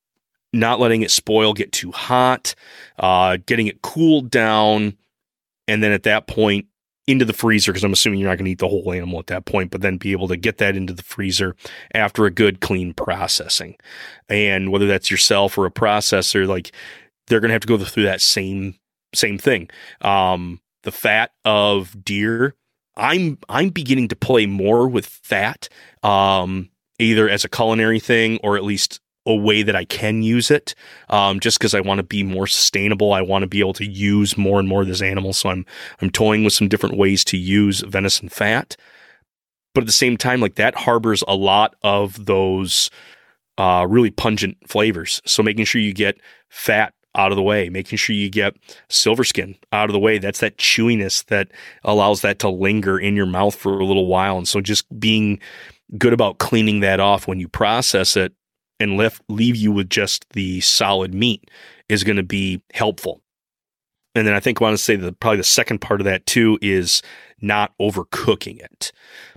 not letting it spoil, get too hot, uh, getting it cooled down, and then at that point, into the freezer, because I'm assuming you're not going to eat the whole animal at that point, but then be able to get that into the freezer after a good, clean processing. And whether that's yourself or a processor, like they're going to have to go through that same same thing. Um, the fat of deer, I'm I'm beginning to play more with fat, um, either as a culinary thing or at least a way that I can use it, um, just because I want to be more sustainable. I want to be able to use more and more of this animal. So I'm I'm toying with some different ways to use venison fat. But at the same time, like that harbors a lot of those uh, really pungent flavors. So making sure you get fat out of the way, making sure you get silver skin out of the way. That's that chewiness that allows that to linger in your mouth for a little while. And so just being good about cleaning that off when you process it and left, leave you with just the solid meat is going to be helpful. And then I think I want to say that probably the second part of that too is not overcooking it.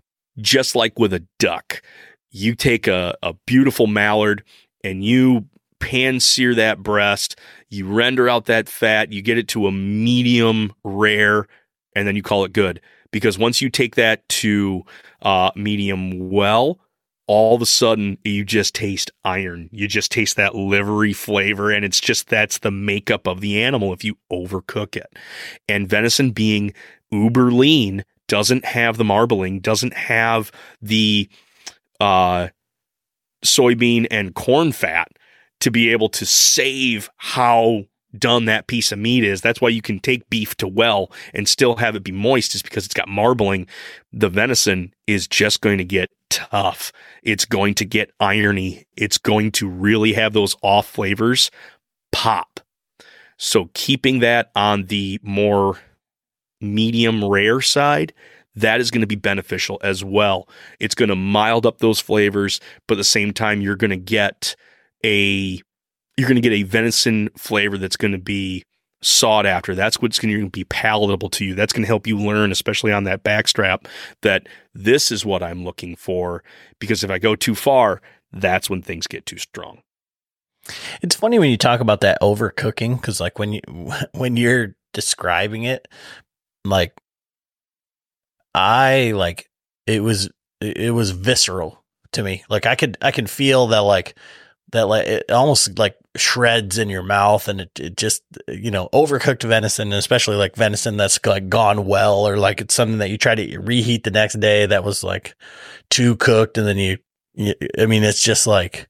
Just like with a duck, you take a, a beautiful mallard and you pan sear that breast, you render out that fat, you get it to a medium rare, and then you call it good. Because once you take that to uh, medium well, all of a sudden you just taste iron. You just taste that livery flavor, and it's just that's the makeup of the animal if you overcook it. And venison being uber lean doesn't have the marbling, doesn't have the uh, soybean and corn fat to be able to save how done that piece of meat is. That's why you can take beef to well and still have it be moist, is because it's got marbling. The venison is just going to get tough. It's going to get irony. It's going to really have those off flavors pop. So keeping that on the more medium rare side, that is going to be beneficial as well. It's going to mild up those flavors, but at the same time, you're going to get a you're going to get a venison flavor that's going to be sought after. That's what's going to be palatable to you. That's going to help you learn, especially on that backstrap, that this is what I'm looking for. Because if I go too far, that's when things get too strong. It's funny when you talk about that overcooking, because like when you when you're describing it, like I like it was it was visceral to me. Like I could I could feel that like that like it almost like shreds in your mouth, and it, it just, you know, overcooked venison, and especially like venison that's like gone well, or like it's something that you try to reheat the next day that was like too cooked, and then you, you I mean, it's just like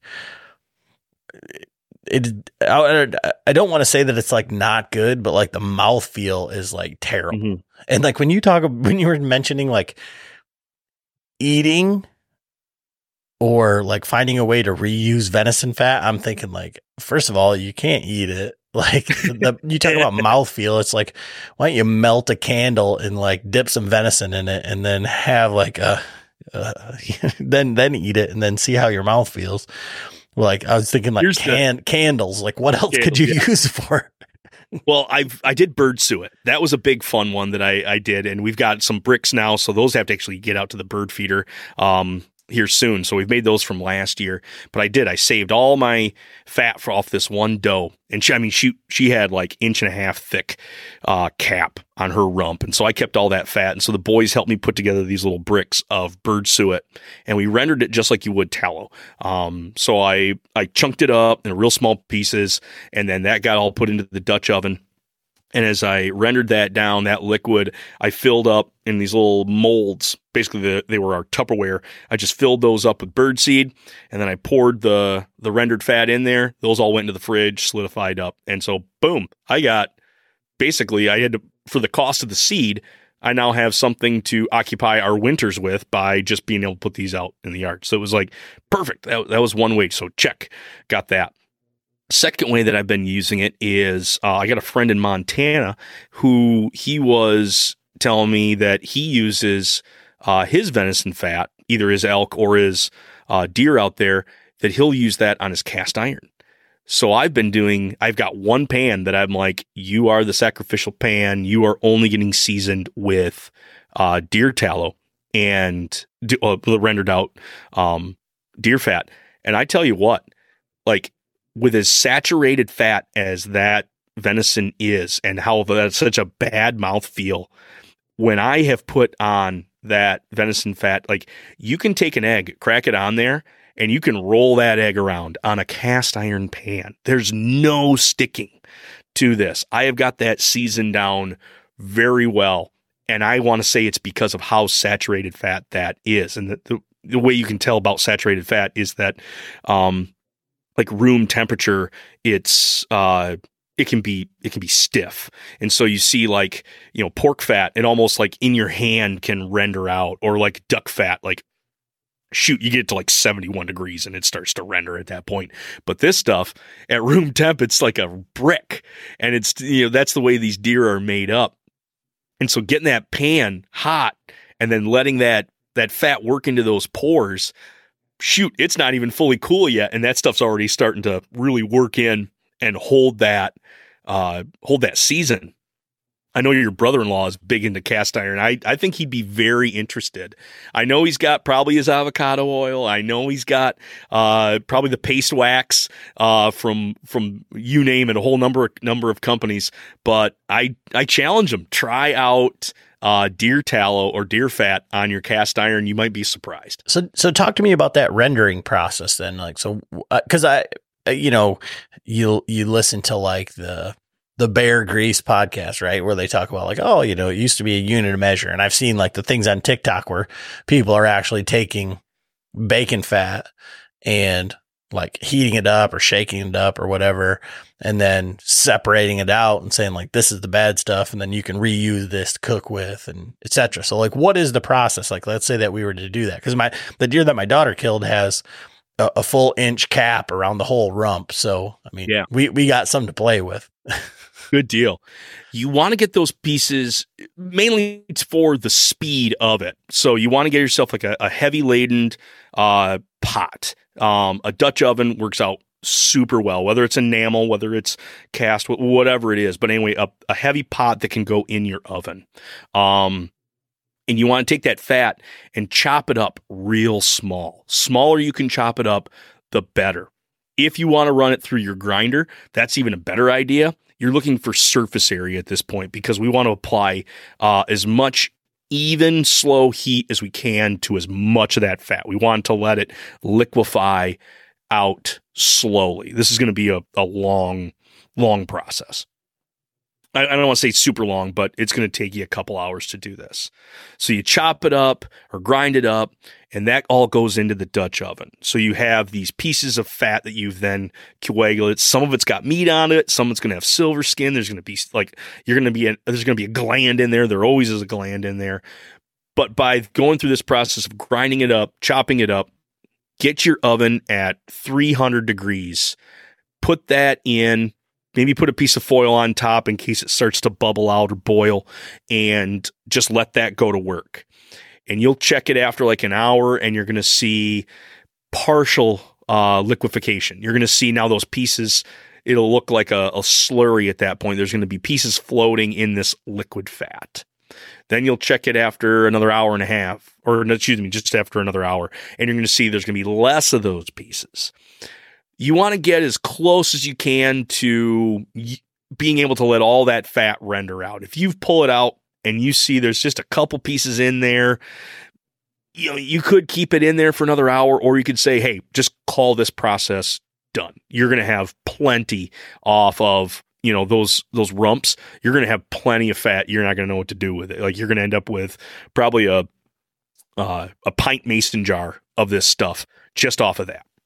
it. I, I don't want to say that it's like not good, but like the mouthfeel is like terrible. Mm-hmm. And like when you talk, when you were mentioning like eating or like finding a way to reuse venison fat, I'm thinking like, first of all, you can't eat it. Like the, you talk about mouthfeel. It's like, why don't you melt a candle and like dip some venison in it and then have like a, uh, then, then eat it and then see how your mouth feels. Like I was thinking like can, the, candles, like what else candles, could you yeah. use for? Well, I've, I did bird suet. That was a big fun one that I, I did. And we've got some bricks now. So those have to actually get out to the bird feeder. Um, here soon. So we've made those from last year, but I did, I saved all my fat for off this one doe. And she, I mean, she, she had like inch and a half thick, uh, cap on her rump. And so I kept all that fat. And so the boys helped me put together these little bricks of bird suet, and we rendered it just like you would tallow. Um, so I, I chunked it up in real small pieces, and then that got all put into the Dutch oven. And as I rendered that down, that liquid, I filled up in these little molds. Basically, the, they were our Tupperware. I just filled those up with birdseed, and then I poured the the rendered fat in there. Those all went into the fridge, solidified up. And so, boom, I got, basically, I had to, for the cost of the seed, I now have something to occupy our winters with by just being able to put these out in the yard. So it was like, perfect. That, that was one way. So check, got that. Second way that I've been using it is uh, I got a friend in Montana who he was telling me that he uses uh, his venison fat, either his elk or his uh, deer out there, that he'll use that on his cast iron. So I've been doing, I've got one pan that I'm like, you are the sacrificial pan. You are only getting seasoned with uh, deer tallow and uh, rendered out um, deer fat. And I tell you what, like, with as saturated fat as that venison is, and how that's such a bad mouthfeel, when I have put on that venison fat, like you can take an egg, crack it on there, and you can roll that egg around on a cast iron pan. There's no sticking to this. I have got that seasoned down very well, and I want to say it's because of how saturated fat that is. And the, the, the way you can tell about saturated fat is that, um, like room temperature, it's uh, it can be it can be stiff, and so you see like, you know, pork fat, it almost like in your hand can render out, or like duck fat, like shoot, you get to like seventy-one degrees and it starts to render at that point. But this stuff at room temp, it's like a brick, and it's, you know, that's the way these deer are made up. And so getting that pan hot and then letting that that fat work into those pores. Shoot, it's not even fully cool yet, and that stuff's already starting to really work in and hold that uh, hold that season. I know your brother-in-law is big into cast iron. I, I think he'd be very interested. I know he's got probably his avocado oil. I know he's got uh, probably the paste wax uh, from from you name it, a whole number of, number of companies. But I I challenge him. Try out Uh, deer tallow or deer fat on your cast iron. You might be surprised. So, so talk to me about that rendering process then. Like, so, uh, cause I, uh, you know, you, you listen to like the, the Bear Grease podcast, right? Where they talk about like, oh, you know, it used to be a unit of measure. And I've seen like the things on TikTok where people are actually taking bacon fat and like heating it up or shaking it up or whatever, and then separating it out and saying like, this is the bad stuff. And then you can reuse this to cook with, and et cetera. So like, what is the process? Like, let's say that we were to do that. Cause my, the deer that my daughter killed has a, a full inch cap around the whole rump. So, I mean, yeah, we, we got something to play with. Good deal. You want to get those pieces, mainly it's for the speed of it. So you want to get yourself like a, a heavy laden uh, pot. Um, a Dutch oven works out super well, whether it's enamel, whether it's cast, whatever it is. But anyway, a, a heavy pot that can go in your oven. Um, and you want to take that fat and chop it up real small. Smaller you can chop it up, the better. If you want to run it through your grinder, that's even a better idea. You're looking for surface area at this point because we want to apply uh, as much even slow heat as we can to as much of that fat. We want to let it liquefy out slowly. This is going to be a, a long, long process. I, I don't want to say super long, but it's going to take you a couple hours to do this. So you chop it up or grind it up, and that all goes into the Dutch oven. So you have these pieces of fat that you've then coagulated. Some of it's got meat on it. Some of it's going to have silver skin. There's going to be like, you're going to be, a, there's going to be a gland in there. There always is a gland in there. But by going through this process of grinding it up, chopping it up, get your oven at three hundred degrees, put that in, maybe put a piece of foil on top in case it starts to bubble out or boil, and just let that go to work. And you'll check it after like an hour, and you're going to see partial uh, liquefaction. You're going to see now those pieces, it'll look like a, a slurry at that point. There's going to be pieces floating in this liquid fat. Then you'll check it after another hour and a half, or excuse me, just after another hour, and you're going to see there's going to be less of those pieces. You want to get as close as you can to being able to let all that fat render out. If you pull it out and you see there's just a couple pieces in there, you know, you could keep it in there for another hour, or you could say, hey, just call this process done. You're going to have plenty off of, you know, those, those rumps. You're going to have plenty of fat. You're not going to know what to do with it. Like, you're going to end up with probably a, uh, a pint mason jar of this stuff just off of that.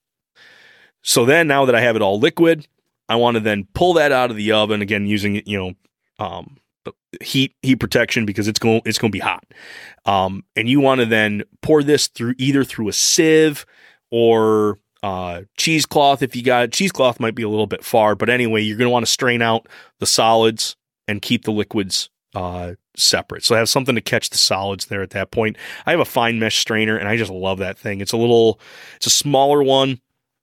So then, now that I have it all liquid, I want to then pull that out of the oven, again, using, you know, um, heat, heat protection, because it's going, it's going to be hot. Um, and you want to then pour this through either through a sieve or uh, cheesecloth. If you got cheesecloth, might be a little bit far, but anyway, you're going to want to strain out the solids and keep the liquids uh, separate. So I have something to catch the solids there at that point. I have a fine mesh strainer, and I just love that thing. It's a little, it's a smaller one.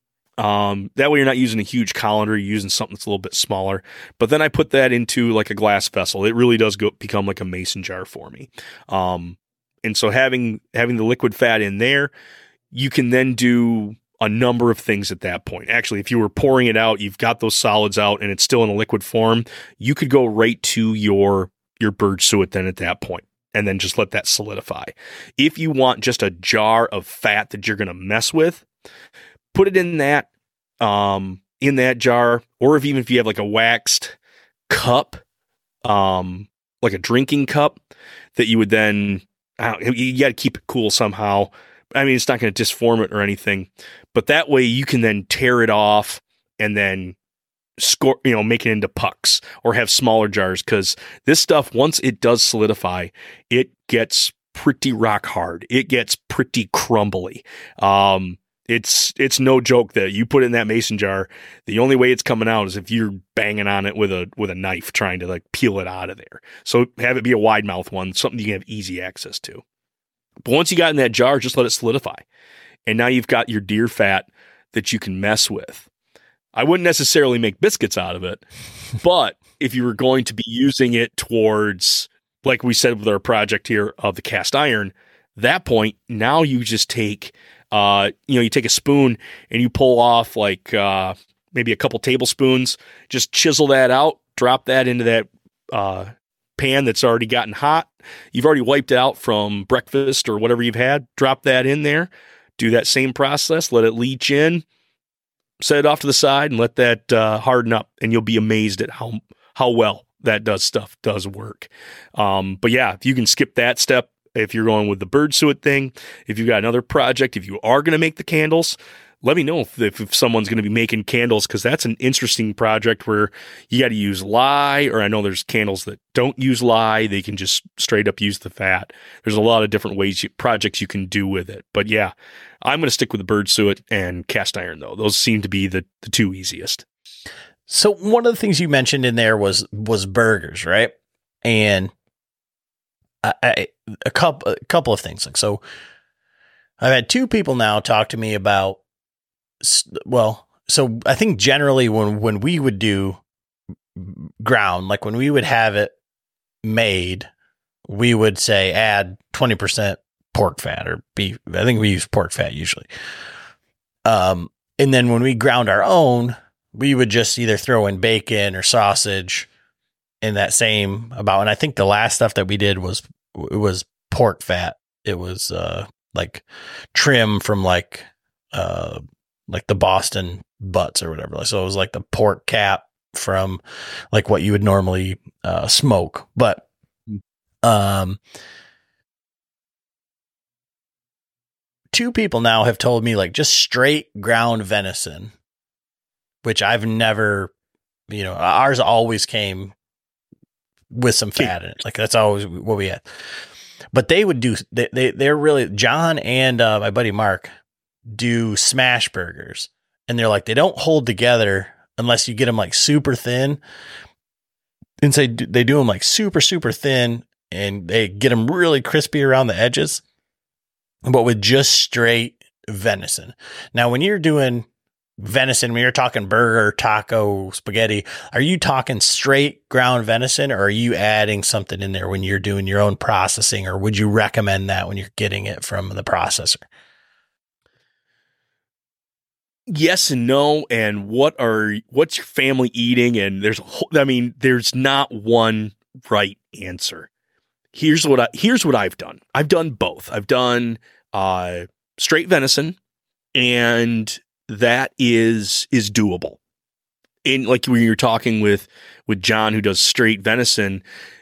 Um, that way you're not using a huge colander, you're using something that's a little bit smaller. But then I put that into like a glass vessel. It really does go become like a mason jar for me. Um, and so having, having the liquid fat in there, you can then do a number of things at that point. Actually, if you were pouring it out, you've got those solids out and it's still in a liquid form, you could go right to your, your bird suet then at that point, and then just let that solidify. If you want just a jar of fat that you're going to mess with, put it in that, um, in that jar, or if even if you have like a waxed cup, um, like a drinking cup that you would then, I don't, you got to keep it cool somehow. I mean, it's not going to disform it or anything, but that way you can then tear it off and then score, you know, make it into pucks or have smaller jars. Cause this stuff, once it does solidify, it gets pretty rock hard. It gets pretty crumbly. Um, It's it's no joke that you put it in that mason jar. The only way it's coming out is if you're banging on it with a with a knife, trying to like peel it out of there. So have it be a wide mouth one, something you can have easy access to. But once you got in that jar, just let it solidify, and now you've got your deer fat that you can mess with. I wouldn't necessarily make biscuits out of it, but if you were going to be using it towards, like we said with our project here of the cast iron, that point, now you just take. Uh, you know, you take a spoon and you pull off like uh, maybe a couple tablespoons, just chisel that out, drop that into that uh, pan that's already gotten hot. You've already wiped it out from breakfast or whatever you've had. Drop that in there. Do that same process. Let it leach in. Set it off to the side and let that uh, harden up, and you'll be amazed at how how well that does stuff does work. Um, but yeah, if you can skip that step. If you're going with the bird suet thing, if you've got another project, if you are going to make the candles, let me know if, if, if someone's going to be making candles, because that's an interesting project where you got to use lye, or I know there's candles that don't use lye. They can just straight up use the fat. There's a lot of different ways, you, projects you can do with it. But yeah, I'm going to stick with the bird suet and cast iron, though. Those seem to be the, the two easiest. So one of the things you mentioned in there was was burgers, right? And I, I, a couple, a couple of things. Like, so I've had two people now talk to me about, well, so I think generally when, when we would do ground, like when we would have it made, we would say add twenty percent pork fat or beef. I think we use pork fat usually. Um, and then when we ground our own, we would just either throw in bacon or sausage in that same about. And I think the last stuff that we did was, it was pork fat. It was, uh, like trim from like, uh, like the Boston butts or whatever. So it was like the pork cap from like what you would normally, uh, smoke. But, um, two people now have told me like just straight ground venison, which I've never, you know, ours always came with some fat in it. Like that's always what we had. But they would do, they, they they're really, John and uh, my buddy Mark do smash burgers. And they're like, they don't hold together unless you get them like super thin. And say so they do them like super, super thin and they get them really crispy around the edges, but with just straight venison. Now, when you're doing venison, when you're talking burger, taco, spaghetti, are you talking straight ground venison or are you adding something in there when you're doing your own processing, or would you recommend that when you're getting it from the processor? Yes and no. And what are, what's your family eating? And there's, a whole, I mean, there's not one right answer. Here's what I, here's what I've done. I've done both. I've done, uh, straight venison, and that is, is doable. And like when you're talking with, with John, who does straight venison,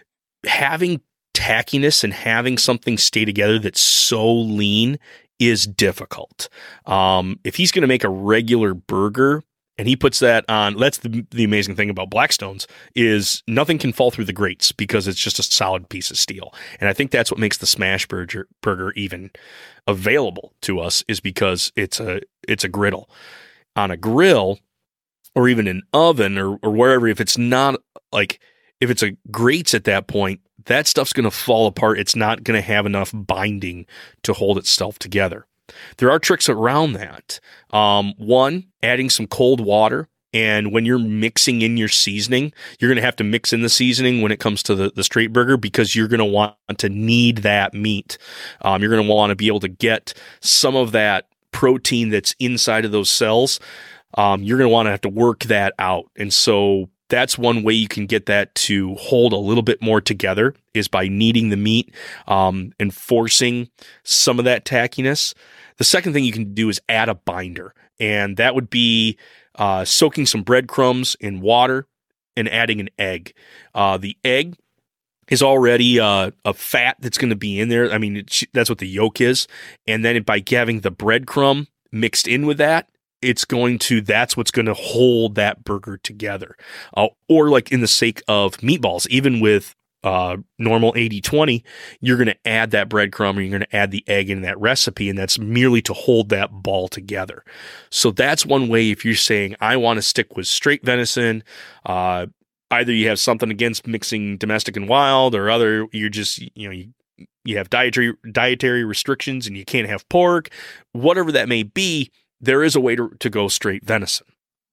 having tackiness and having something stay together that's so lean is difficult. Um, if he's going to make a regular burger and he puts that on, that's the, the amazing thing about Blackstones is nothing can fall through the grates because it's just a solid piece of steel. And I think that's what makes the smash burger burger even available to us, is because it's a, it's a griddle. On a grill or even an oven or, or wherever, if it's not like, if it's a grates at that point, that stuff's going to fall apart. It's not going to have enough binding to hold itself together. There are tricks around that. Um, one, adding some cold water. And when you're mixing in your seasoning, you're going to have to mix in the seasoning when it comes to the, the straight burger, because you're going to want to knead that meat. Um, you're going to want to be able to get some of that protein that's inside of those cells. Um, you're going to want to have to work that out. And so that's one way you can get that to hold a little bit more together, is by kneading the meat um, and forcing some of that tackiness. The second thing you can do is add a binder, and that would be uh, soaking some breadcrumbs in water and adding an egg. Uh, the egg is already uh, a fat that's going to be in there. I mean, it's, that's what the yolk is. And then by having the breadcrumb mixed in with that, it's going to, that's what's going to hold that burger together. Uh, or like in the sake of meatballs, even with uh, normal eighty twenty, you're going to add that breadcrumb, or you're going to add the egg in that recipe, and that's merely to hold that ball together. So that's one way. If you're saying, I want to stick with straight venison, uh, either you have something against mixing domestic and wild, or other, you're just, you know, you, you have dietary dietary restrictions and you can't have pork, whatever that may be, there is a way to, to go straight venison.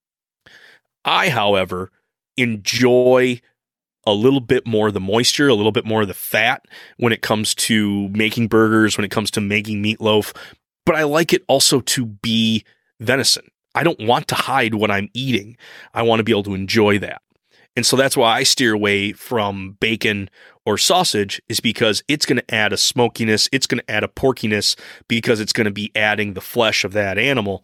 I, however, enjoy a little bit more of the moisture, a little bit more of the fat when it comes to making burgers, when it comes to making meatloaf, but I like it also to be venison. I don't want to hide what I'm eating. I want to be able to enjoy that. And so that's why I steer away from bacon or sausage, is because it's going to add a smokiness. It's going to add a porkiness, because it's going to be adding the flesh of that animal.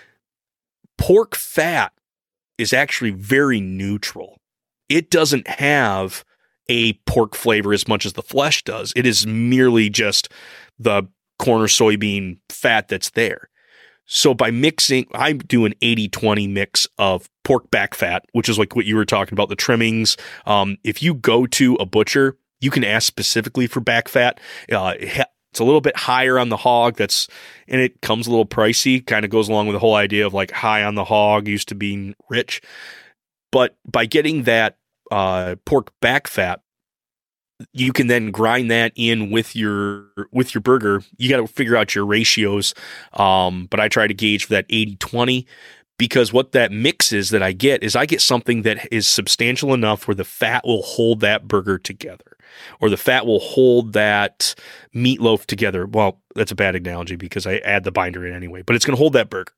Pork fat is actually very neutral. It doesn't have a pork flavor as much as the flesh does. It is merely just the corn or soybean fat that's there. So by mixing, I do an eighty twenty mix of pork back fat, which is like what you were talking about, the trimmings. Um, if you go to a butcher, you can ask specifically for back fat. Uh, it's a little bit higher on the hog. That's, and it comes a little pricey, kind of goes along with the whole idea of like high on the hog used to being rich. But by getting that uh, pork back fat, you can then grind that in with your with your burger. You got to figure out your ratios. Um, but I try to gauge for that eighty twenty, because what that mix is that I get is I get something that is substantial enough where the fat will hold that burger together, or the fat will hold that meatloaf together. Well, that's a bad analogy because I add the binder in anyway, but it's going to hold that burger.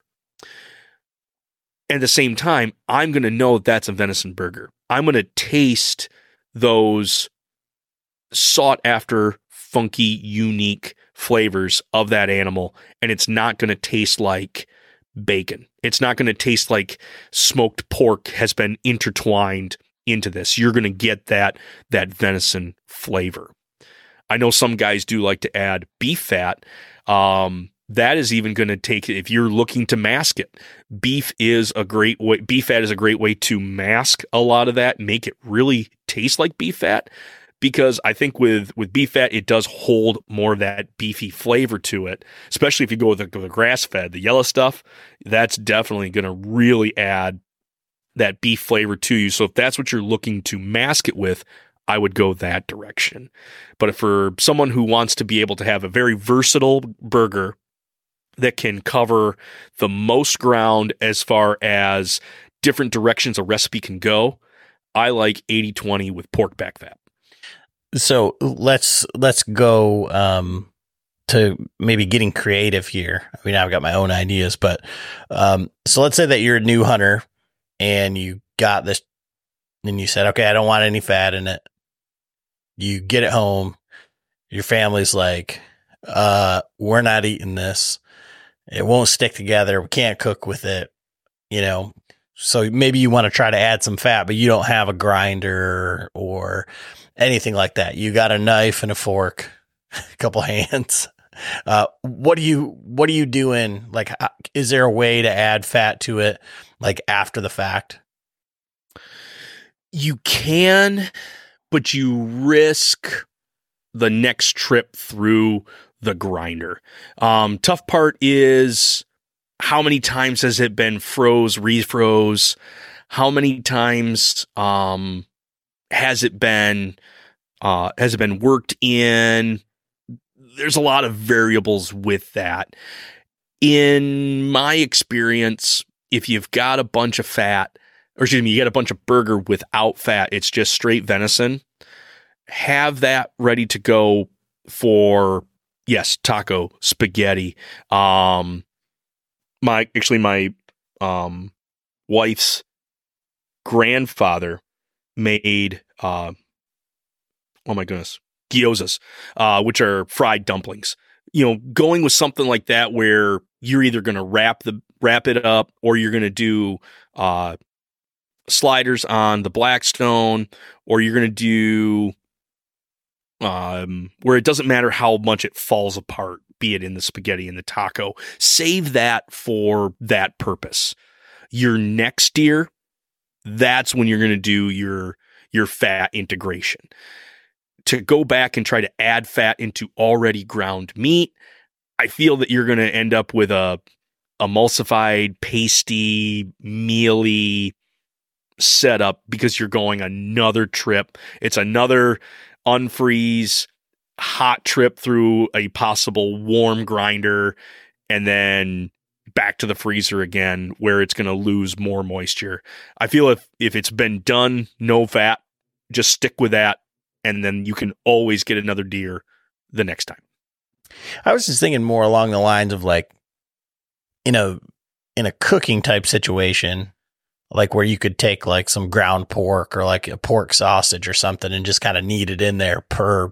At the same time, I'm going to know that that's a venison burger. I'm going to taste those sought after, funky, unique flavors of that animal, and it's not going to taste like bacon. It's not going to taste like smoked pork has been intertwined into this. You're going to get that that venison flavor. I know some guys do like to add beef fat. Um, that is even going to take, if you're looking to mask it, beef is a great way, beef fat is a great way to mask a lot of that, make it really taste like beef fat. Because I think with, with beef fat, it does hold more of that beefy flavor to it, especially if you go with the, the grass-fed, the yellow stuff. That's definitely going to really add that beef flavor to you. So if that's what you're looking to mask it with, I would go that direction. But for someone who wants to be able to have a very versatile burger that can cover the most ground as far as different directions a recipe can go, I like eighty twenty with pork back fat. So let's let's go um, to maybe getting creative here. I mean, I've got my own ideas, but um, so let's say that you're a new hunter and you got this, and you said, okay, I don't want any fat in it. You get it home. Your family's like, uh, we're not eating this. It won't stick together. We can't cook with it, you know. So maybe you want to try to add some fat, but you don't have a grinder or anything like that. You got a knife and a fork, a couple hands. Uh, what do you, what are you doing? Like, is there a way to add fat to it, like after the fact? You can, but you risk the next trip through the grinder. Um, tough part is, how many times has it been froze, refroze? How many times um, has it been uh, has it been worked in? There's a lot of variables with that. In my experience, if you've got a bunch of fat, or excuse me, you get a bunch of burger without fat, it's just straight venison, have that ready to go for, yes, taco, spaghetti, um, My actually, my um, wife's grandfather made, uh, oh my goodness, gyozas, uh, which are fried dumplings. You know, going with something like that where you're either going to wrap the wrap it up, or you're going to do uh, sliders on the Blackstone, or you're going to do um, where it doesn't matter how much it falls apart, be it in the spaghetti and the taco. Save that for that purpose. Your next year, that's when you're going to do your your fat integration. To go back and try to add fat into already ground meat, I feel that you're going to end up with a emulsified, pasty, mealy setup because you're going another trip. It's another unfreeze, hot trip through a possible warm grinder, and then back to the freezer again, where it's going to lose more moisture. I feel if, if it's been done, no fat, just stick with that, and then you can always get another deer the next time. I was just thinking more along the lines of like, in a, in a cooking type situation, like where you could take like some ground pork or like a pork sausage or something and just kind of knead it in there per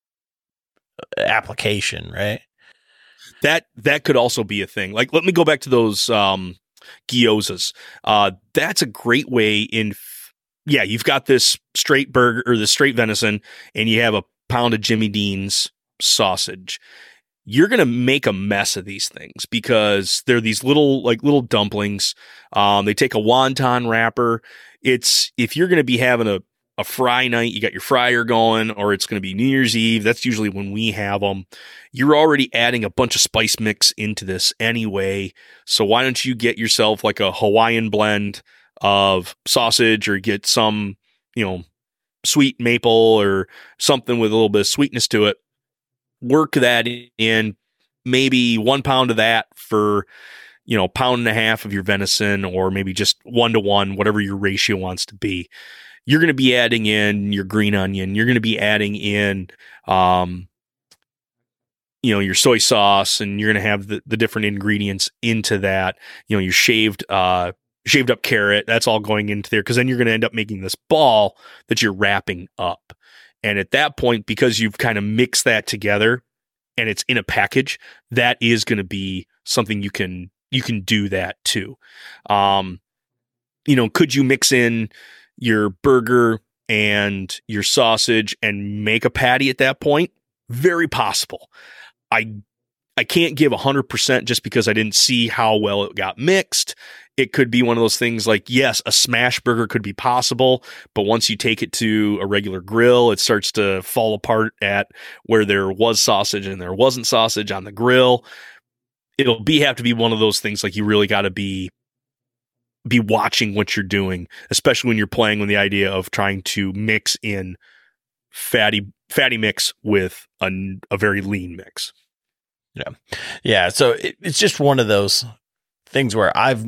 application, right? That that could also be a thing. Like, let me go back to those um, gyozas. Uh, that's a great way in. F- yeah, you've got this straight burger or the straight venison, and you have a pound of Jimmy Dean's sausage. You're gonna make a mess of these things because they're these little like little dumplings. Um, they take a wonton wrapper. It's if you're gonna be having a a fry night, you got your fryer going, or it's going to be New Year's Eve. That's usually when we have them. You're already adding a bunch of spice mix into this anyway. So why don't you get yourself like a Hawaiian blend of sausage, or get some, you know, sweet maple or something with a little bit of sweetness to it. Work that in, maybe one pound of that for, you know, pound and a half of your venison, or maybe just one to one, whatever your ratio wants to be. You're going to be adding in your green onion. You're going to be adding in, um, you know, your soy sauce, and you're going to have the, the different ingredients into that. You know, your shaved, uh, shaved up carrot. That's all going into there, because then you're going to end up making this ball that you're wrapping up. And at that point, because you've kind of mixed that together and it's in a package, that is going to be something you can you can do that too. Um, you know, could you mix in your burger and your sausage and make a patty at that point? Very possible. I I can't give one hundred percent just because I didn't see how well it got mixed. It could be one of those things like, yes, a smash burger could be possible, but once you take it to a regular grill, it starts to fall apart at where there was sausage and there wasn't sausage on the grill. It'll be have to be one of those things like you really got to be be watching what you're doing, especially when you're playing with the idea of trying to mix in fatty fatty mix with a, a very lean mix. Yeah. Yeah. So it, it's just one of those things where I've,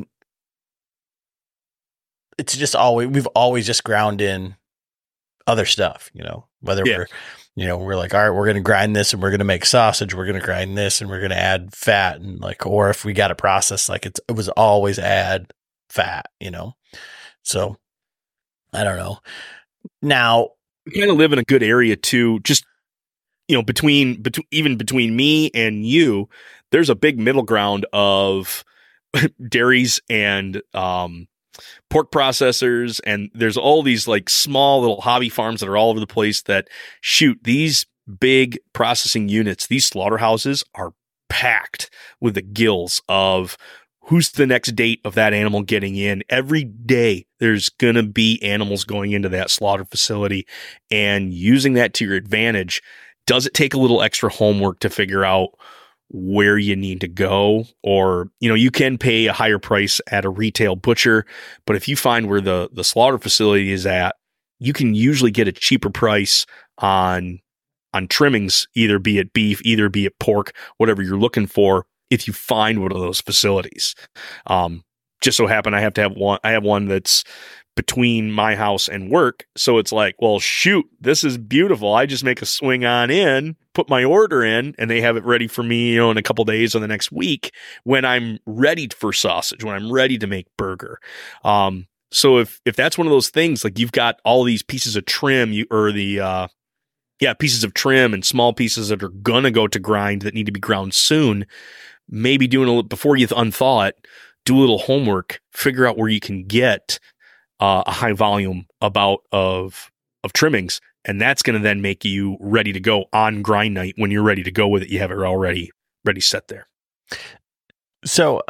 it's just always, we've always just ground in other stuff, you know, whether yeah. we're, you know, we're like, all right, we're going to grind this and we're going to make sausage. We're going to grind this and we're going to add fat, and like, or if we got a process, like it's, it was always add fat, you know? So I don't know. Now we kind of live in a good area too. Just, you know, between, between, even between me and you, there's a big middle ground of dairies and, um, pork processors, and there's all these like small little hobby farms that are all over the place that shoot these big processing units. These slaughterhouses are packed with the gills of who's the next date of that animal getting in. Every day there's going to be animals going into that slaughter facility, and using that to your advantage. Does it take a little extra homework to figure out where you need to go? Or, you know, you can pay a higher price at a retail butcher, but if you find where the, the slaughter facility is at, you can usually get a cheaper price on, on trimmings, either be it beef, either be it pork, whatever you're looking for, if you find one of those facilities. Um, just so happen I have to have one, I have one that's between my house and work. So it's like, well, shoot, this is beautiful. I just make a swing on in, put my order in, and they have it ready for me, you know, in a couple days or the next week when I'm ready for sausage, when I'm ready to make burger. Um, so if, if that's one of those things, like you've got all these pieces of trim, you, or the, uh, yeah, pieces of trim and small pieces that are going to go to grind that need to be ground soon, maybe doing a little, before you unthaw it, do a little homework, figure out where you can get Uh, a high volume about of of trimmings, and that's going to then make you ready to go on grind night. When you're ready to go with it, you have it already ready set there. So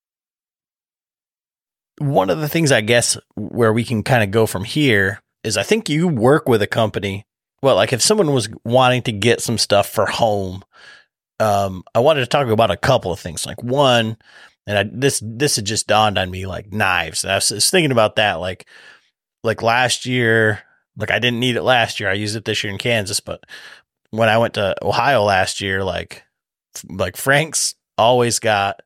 one of the things I guess where we can kind of go from here is I think you work with a company. Well, like if someone was wanting to get some stuff for home, um, I wanted to talk about a couple of things. Like one, And I, this this had just dawned on me, like knives. I was, was thinking about that, like like last year. Like I didn't need it last year. I used it this year in Kansas, but when I went to Ohio last year, like like Frank's always got,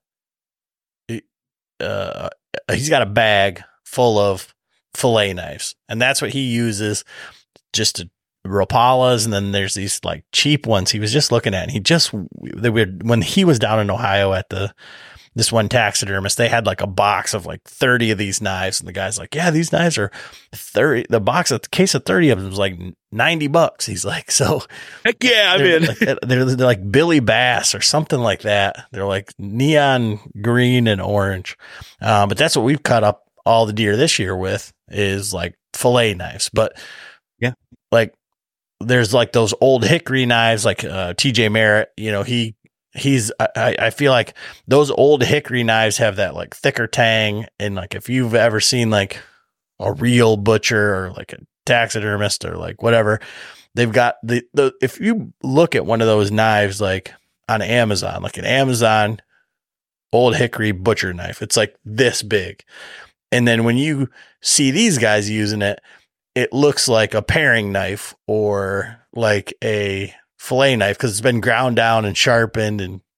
uh, he's got a bag full of fillet knives, and that's what he uses just to Rapalas. And then there's these like cheap ones he was just looking at. And he just they were when he was down in Ohio at the. This one taxidermist, they had like a box of like thirty of these knives. And the guy's like, yeah, these knives are thirty. The box, the case of thirty of them was like ninety bucks. He's like, so. Heck yeah, I'm they're, in. Like, they're, they're like Billy Bass or something like that. They're like neon green and orange. Um, but that's what we've cut up all the deer this year with, is like fillet knives. But yeah, like there's like those old hickory knives, like uh, T J Merritt, you know, he, He's, I, I feel like those old hickory knives have that like thicker tang. And like, if you've ever seen like a real butcher or like a taxidermist or like whatever, they've got the, the, if you look at one of those knives, like on Amazon, like an Amazon old hickory butcher knife, it's like this big. And then when you see these guys using it, it looks like a paring knife or like a fillet knife, because it's been ground down and sharpened and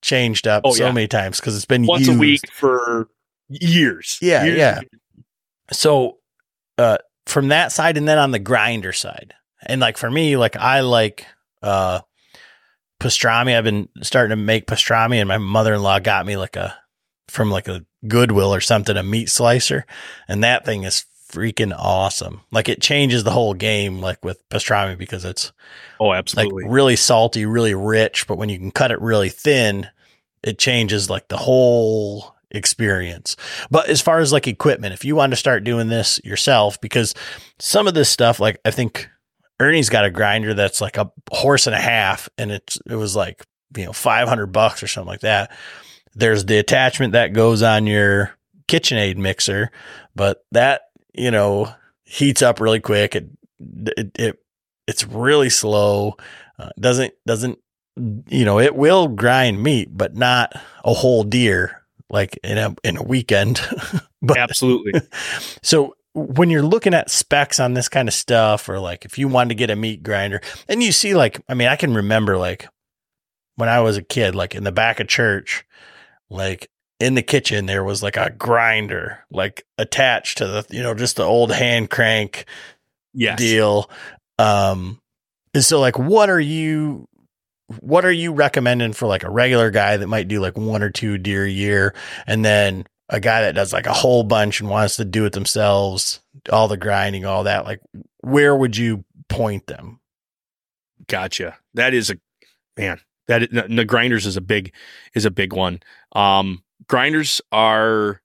changed up Oh, so yeah. many times because it's been once used. a week for years. Yeah, Years yeah. and years. So uh, from that side, and then on the grinder side, and like for me, like I like uh, pastrami. I've been starting to make pastrami, and my mother-in-law got me like a from like a Goodwill or something, a meat slicer, and that thing is freaking awesome. Like it changes the whole game, like with pastrami, because it's Oh, like absolutely. really salty, really rich, but when you can cut it really thin, it changes like the whole experience. But as far as like equipment, if you want to start doing this yourself, because some of this stuff, like I think Ernie's got a grinder that's like a horse and a half, and it's it was like, you know, five hundred bucks or something like that. There's the attachment that goes on your KitchenAid mixer, but that, you know, heats up really quick. It it, it it's really slow. Uh, doesn't doesn't you know, it will grind meat, but not a whole deer like in a in a weekend. But Absolutely. so when you're looking at specs on this kind of stuff, or like if you wanted to get a meat grinder, and you see like, I mean, I can remember like when I was a kid, like in the back of church, like in the kitchen, there was like a grinder, like attached to the, you know, just the old hand crank Yes. deal. Um, and so like, what are you, what are you recommending for like a regular guy that might do like one or two deer a year, and then a guy that does like a whole bunch and wants to do it themselves, all the grinding, all that? Like, where would you point them? Gotcha. That is a man. That is, the grinders is a big is a big one. Um, grinders are,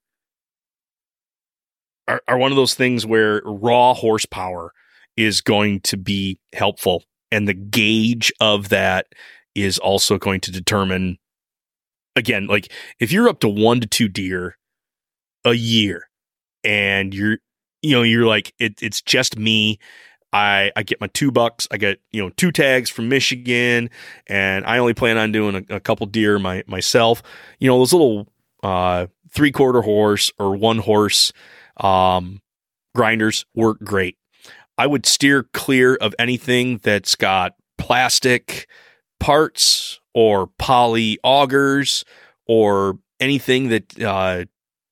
are are one of those things where raw horsepower is going to be helpful, and the gauge of that is also going to determine. Again, like if you're up to one to two deer a year, and you're you know you're like it, it's just me. I, I get my two bucks. I get, you know, two tags from Michigan, and I only plan on doing a, a couple deer my, myself. You know, those little uh, three quarter horse or one horse um, grinders work great. I would steer clear of anything that's got plastic parts or poly augers or anything that uh,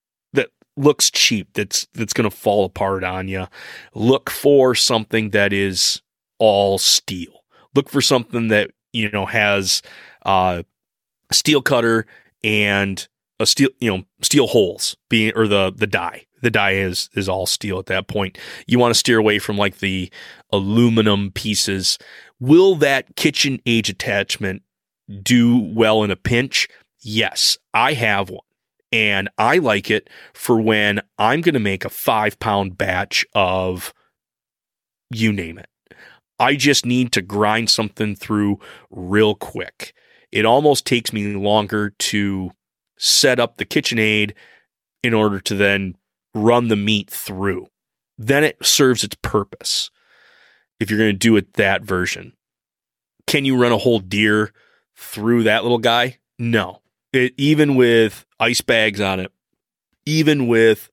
looks cheap, that's that's going to fall apart on you. Look for something that is all steel. Look for something that, you know, has uh steel cutter and a steel, you know, steel holes being, or the the die. The die is is all steel at that point. You want to steer away from like the aluminum pieces. Will that KitchenAid attachment do well in a pinch? Yes, I have one. And I like it for when I'm going to make a five pound batch of, you name it. I just need to grind something through real quick. It almost takes me longer to set up the KitchenAid in order to then run the meat through. Then it serves its purpose. If you're going to do it that version, can you run a whole deer through that little guy? No. It, even with ice bags on it, even with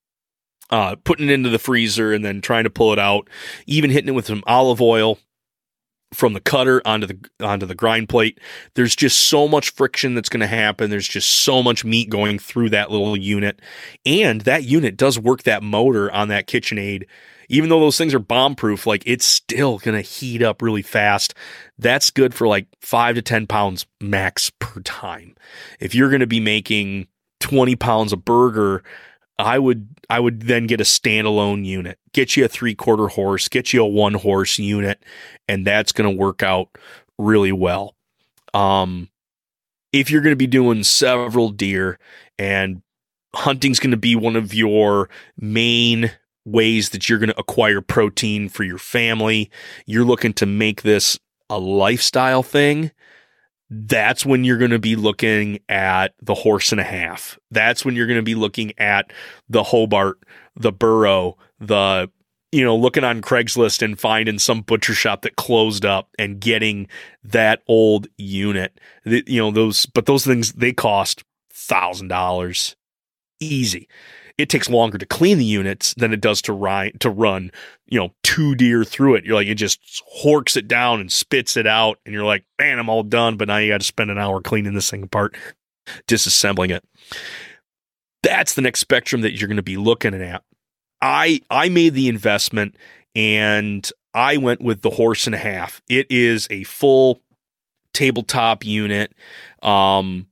uh, putting it into the freezer and then trying to pull it out, even hitting it with some olive oil from the cutter onto the onto the grind plate, there's just so much friction that's going to happen. There's just so much meat going through that little unit, and that unit does work that motor on that KitchenAid. Even though those things are bomb-proof, like it's still going to heat up really fast. That's good for like five to ten pounds max per time. If you're going to be making twenty pounds of burger, I would I would then get a standalone unit. Get you a three-quarter horse, get you a one-horse unit, and that's going to work out really well. Um, if you're going to be doing several deer, and hunting's going to be one of your main ways that you're going to acquire protein for your family, you're looking to make this a lifestyle thing, that's when you're going to be looking at the horse and a half. That's when you're going to be looking at the Hobart, the Burrow, the, you know, looking on Craigslist and finding some butcher shop that closed up and getting that old unit. You know, those, but those things, they cost one thousand dollars easy. it takes longer to clean the units than it does to run, to run, you know, two deer through it. You're like, it just horks it down and spits it out. And you're like, man, I'm all done. But now you got to spend an hour cleaning this thing apart, disassembling it. That's the next spectrum that you're going to be looking at. I, I made the investment and I went with the horse and a half. It is a full tabletop unit. Um,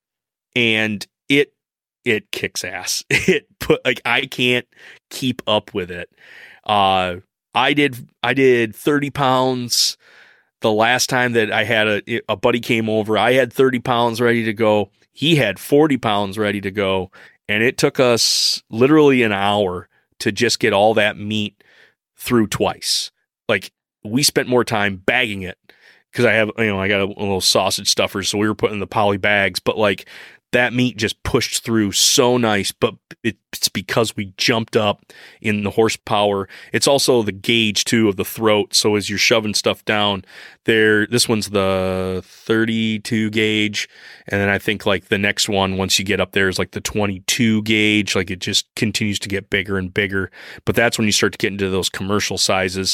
and it, it kicks ass. It put like, I can't keep up with it. Uh, I did, I did thirty pounds the last time that I had a, a buddy came over. I had thirty pounds ready to go. He had forty pounds ready to go. And it took us literally an hour to just get all that meat through twice. Like, we spent more time bagging it because I have, you know, I got a, a little sausage stuffer, so we were putting in the poly bags, but like that meat just pushed through so nice, but it, it's because we jumped up in the horsepower. It's also the gauge too of the throat. So as you're shoving stuff down there, this one's the thirty-two gauge. And then I think like the next one, once you get up there, is like the twenty-two gauge. Like it just continues to get bigger and bigger. But that's when you start to get into those commercial sizes.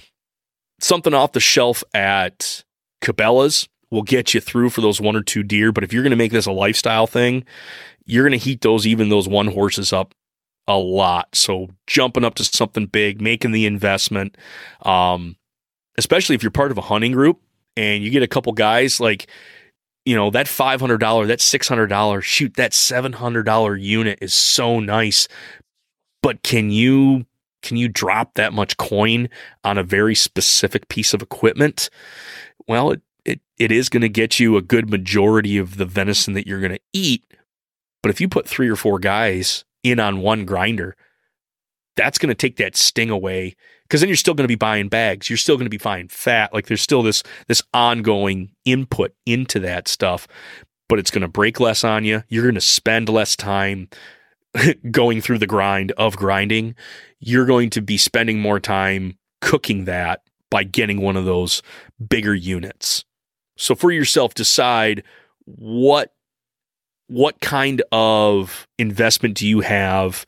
Something off the shelf at Cabela's will get you through for those one or two deer. But if you're going to make this a lifestyle thing, you're going to heat those, even those one horses up a lot. So jumping up to something big, making the investment, um, especially if you're part of a hunting group and you get a couple guys like, you know, that five hundred dollars, that six hundred dollars, shoot, that seven hundred dollars unit is so nice. But can you, can you drop that much coin on a very specific piece of equipment? Well, it, It it is going to get you a good majority of the venison that you're going to eat. But if you put three or four guys in on one grinder, that's going to take that sting away, because then you're still going to be buying bags. You're still going to be buying fat. Like there's still this this ongoing input into that stuff, but it's going to break less on you. You're going to spend less time going through the grind of grinding. You're going to be spending more time cooking that by getting one of those bigger units. So for yourself, decide what what kind of investment do you have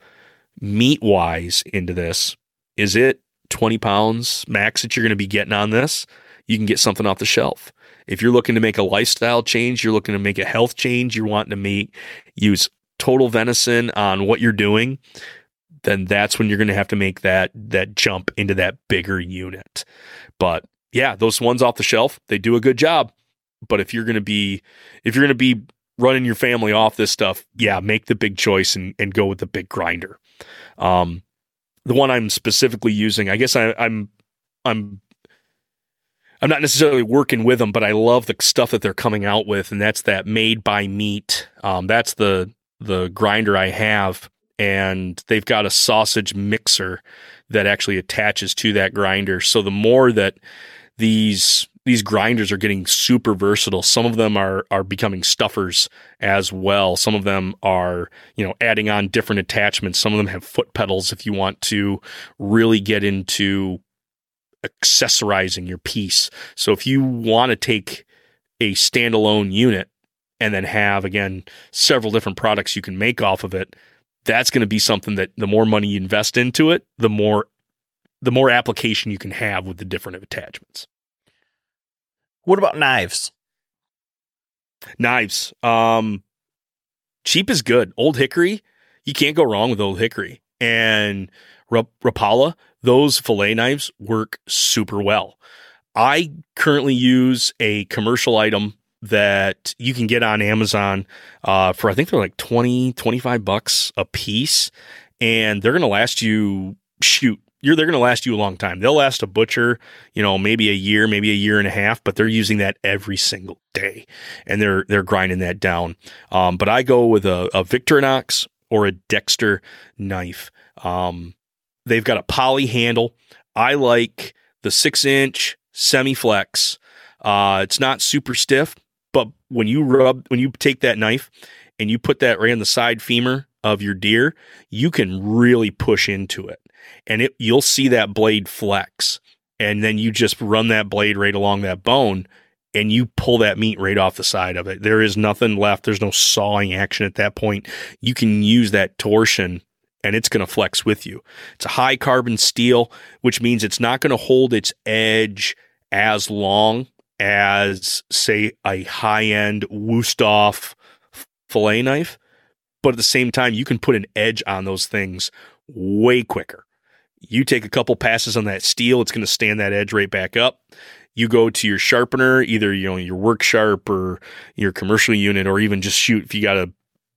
meat-wise into this? Is it twenty pounds max that you're going to be getting on this? You can get something off the shelf. If you're looking to make a lifestyle change, you're looking to make a health change, you're wanting to make use total venison on what you're doing, then that's when you're going to have to make that that jump into that bigger unit. But yeah, those ones off the shelf, they do a good job. But if you're going to be, if you're going to be running your family off this stuff, yeah, make the big choice and, and go with the big grinder. Um, the one I'm specifically using, I guess I, I'm, I'm, I'm not necessarily working with them, but I love the stuff that they're coming out with, and that's that Made by Meat. Um, that's the the grinder I have, and they've got a sausage mixer that actually attaches to that grinder. So the more that these these grinders are getting super versatile, some of them are are becoming stuffers as well. Some of them are, you know, adding on different attachments. Some of them have foot pedals if you want to really get into accessorizing your piece. So if you want to take a standalone unit and then have, again, several different products you can make off of it, that's going to be something that the more money you invest into it, the more the more application you can have with the different attachments. What about knives? Knives. Um, cheap is good. Old Hickory, you can't go wrong with Old Hickory. And Rapala, those fillet knives work super well. I currently use a commercial item that you can get on Amazon uh, for, I think they're like twenty, twenty-five bucks a piece. And they're going to last you, shoot, you're, they're going to last you a long time. They'll last a butcher, you know, maybe a year, maybe a year and a half, but they're using that every single day. And they're, they're grinding that down. Um, but I go with a, a Victorinox or a Dexter knife. Um, they've got a poly handle. I like the six inch semi-flex. Uh, it's not super stiff, but when you rub, when you take that knife and you put that right on the side femur of your deer, you can really push into it, and it, you'll see that blade flex. And then you just run that blade right along that bone and you pull that meat right off the side of it. There is nothing left. There's no sawing action at that point. You can use that torsion and it's going to flex with you. It's a high carbon steel, which means it's not going to hold its edge as long as, say, a high-end Wusthof fillet knife, but at the same time, you can put an edge on those things way quicker. You take a couple passes on that steel, it's going to stand that edge right back up. You go to your sharpener, either you know your work sharp or your commercial unit, or even just shoot if you got a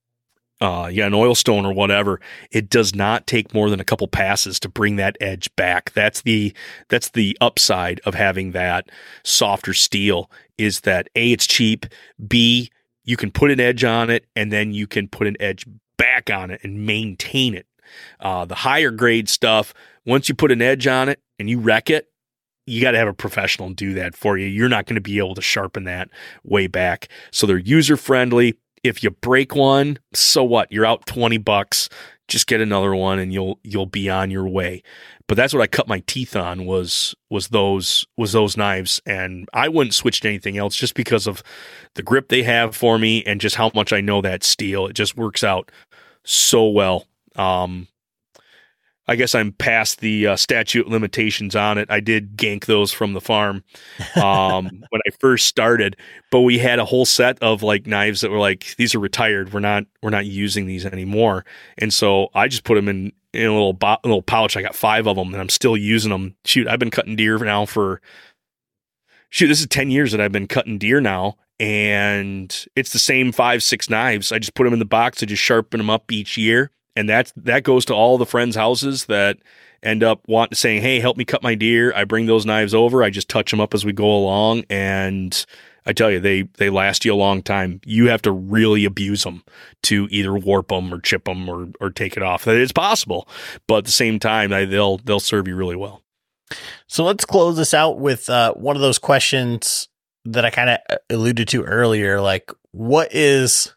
uh, you got an oil stone or whatever. It does not take more than a couple passes to bring that edge back. That's the that's the upside of having that softer steel. Is that A, it's cheap. B, you can put an edge on it, and then you can put an edge back on it and maintain it. Uh, the higher grade stuff, once you put an edge on it and you wreck it, you got to have a professional do that for you. You're not going to be able to sharpen that way back. So they're user friendly. If you break one, so what? You're out twenty bucks. Just get another one and you'll you'll be on your way. But that's what I cut my teeth on was was those was those knives, and I wouldn't switch to anything else just because of the grip they have for me and just how much I know that steel. It just works out so well. Um, I guess I'm past the uh, statute limitations on it. I did gank those from the farm um, when I first started, but we had a whole set of like knives that were like, these are retired. We're not we're not using these anymore, and so I just put them in, in a little bo- little pouch. I got five of them, and I'm still using them. Shoot, I've been cutting deer now for shoot. This is ten years that I've been cutting deer now. And it's the same five, six knives. I just put them in the box. I just sharpen them up each year. And that's, that goes to all the friends' houses that end up wanting saying, hey, help me cut my deer. I bring those knives over. I just touch them up as we go along. And I tell you, they, they last you a long time. You have to really abuse them to either warp them or chip them or, or take it off. It's possible, but at the same time, they'll, they'll serve you really well. So let's close this out with uh, one of those questions that I kind of alluded to earlier. Like, what is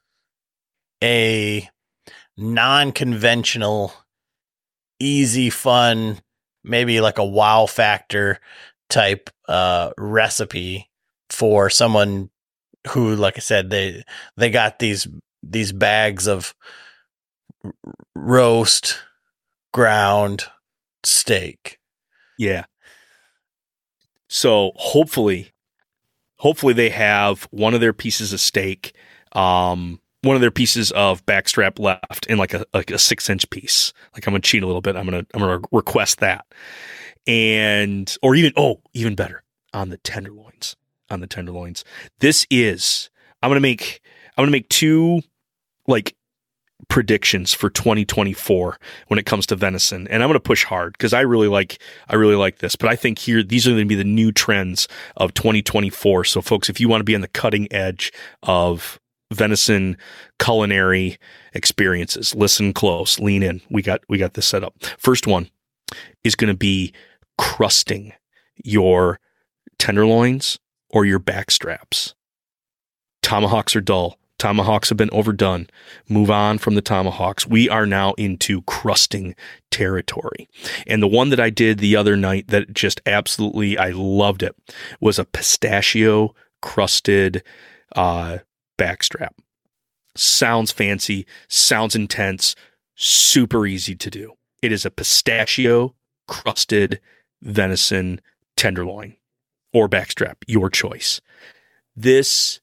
a non-conventional, easy, fun, maybe like a wow factor type uh, recipe for someone who, like I said, they they got these these bags of roast ground steak? Yeah. So hopefully, hopefully they have one of their pieces of steak, um, one of their pieces of backstrap left in like a like a six inch piece. Like I'm gonna cheat a little bit. I'm gonna I'm gonna request that, and or even oh even better on the tenderloins. On the tenderloins. This is I'm gonna make I'm gonna make two like predictions for twenty twenty-four when it comes to venison, and I'm going to push hard because I really like I really like this. But I think here these are going to be the new trends of twenty twenty-four. So, folks, if you want to be on the cutting edge of venison culinary experiences, listen close, lean in. We got we got this set up. First one is going to be crusting your tenderloins or your back straps. Tomahawks are dull. Tomahawks have been overdone. Move on from the tomahawks. We are now into crusting territory. And the one that I did the other night that just absolutely, I loved it, was a pistachio crusted uh, backstrap. Sounds fancy, sounds intense, super easy to do. It is a pistachio crusted venison tenderloin or backstrap, your choice. This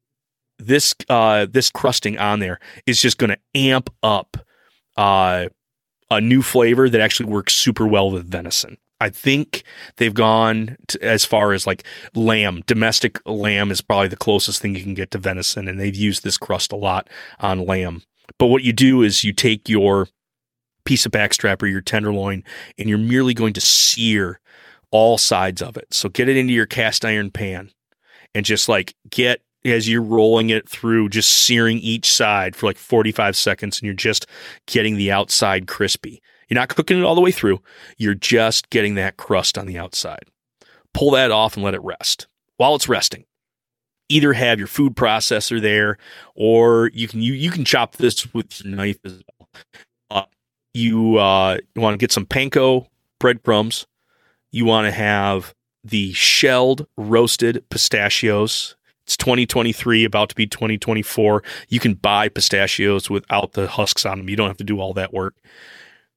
This uh, this crusting on there is just going to amp up uh, a new flavor that actually works super well with venison. I think they've gone to, as far as like lamb. Domestic lamb is probably the closest thing you can get to venison, and they've used this crust a lot on lamb. But what you do is you take your piece of backstrap or your tenderloin, and you're merely going to sear all sides of it. So get it into your cast iron pan and just like get, as you're rolling it through, just searing each side for like forty-five seconds, and you're just getting the outside crispy. You're not cooking it all the way through. You're just getting that crust on the outside. Pull that off and let it rest. While it's resting, either have your food processor there, or you can you, you can chop this with your knife as well. Uh, you uh, you want to get some panko breadcrumbs. You want to have the shelled roasted pistachios. It's twenty twenty-three, about to be twenty twenty-four. You can buy pistachios without the husks on them. You don't have to do all that work.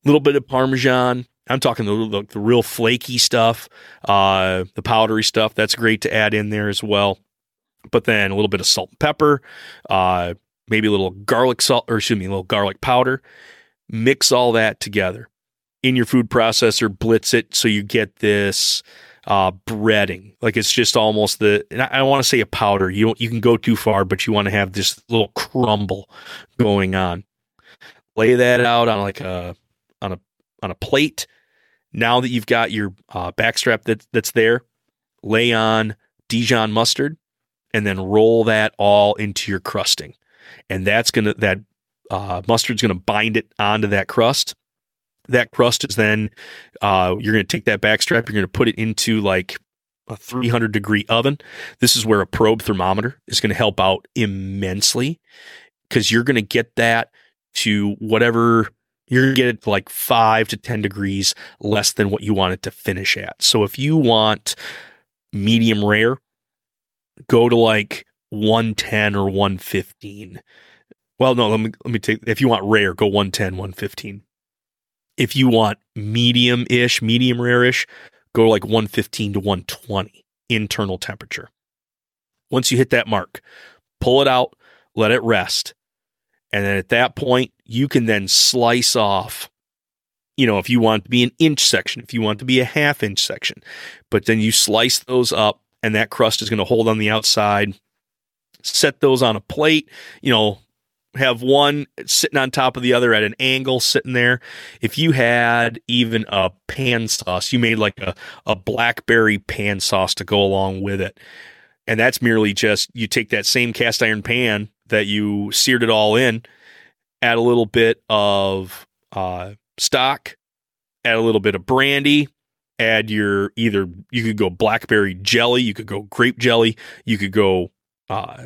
little bit of Parmesan. I'm talking the, the, the real flaky stuff, uh, the powdery stuff. That's great to add in there as well. But then a little bit of salt and pepper, uh, maybe a little garlic salt, or excuse me, a little garlic powder. Mix all that together in your food processor, blitz it so you get this uh, breading. Like it's just almost the, and I don't want to say a powder. You don't, you can go too far, but you want to have this little crumble going on. Lay that out on like a on a on a plate. Now that you've got your uh, backstrap that that's there, lay on Dijon mustard, and then roll that all into your crusting. And that's gonna that uh, mustard's gonna bind it onto that crust. That crust is then uh, you're gonna take that backstrap, you're gonna put it into like a three hundred degree oven. This is where a probe thermometer is gonna help out immensely, because you're gonna get that to whatever you're gonna get it to like five to ten degrees less than what you want it to finish at. So if you want medium rare, go to like one ten or one fifteen. Well, no, let me let me take, if you want rare, go one ten, one fifteen. If you want medium-ish, medium rare-ish, go like one fifteen to one twenty internal temperature. Once you hit that mark, pull it out, let it rest. And then at that point, you can then slice off, you know, if you want to be an inch section, if you want to be a half inch section, but then you slice those up and that crust is going to hold on the outside. Set those on a plate, you know, have one sitting on top of the other at an angle sitting there. If you had even a pan sauce, you made like a, a blackberry pan sauce to go along with it. And that's merely just, you take that same cast iron pan that you seared it all in, add a little bit of uh, stock, add a little bit of brandy, add your either, you could go blackberry jelly, you could go grape jelly, you could go uh,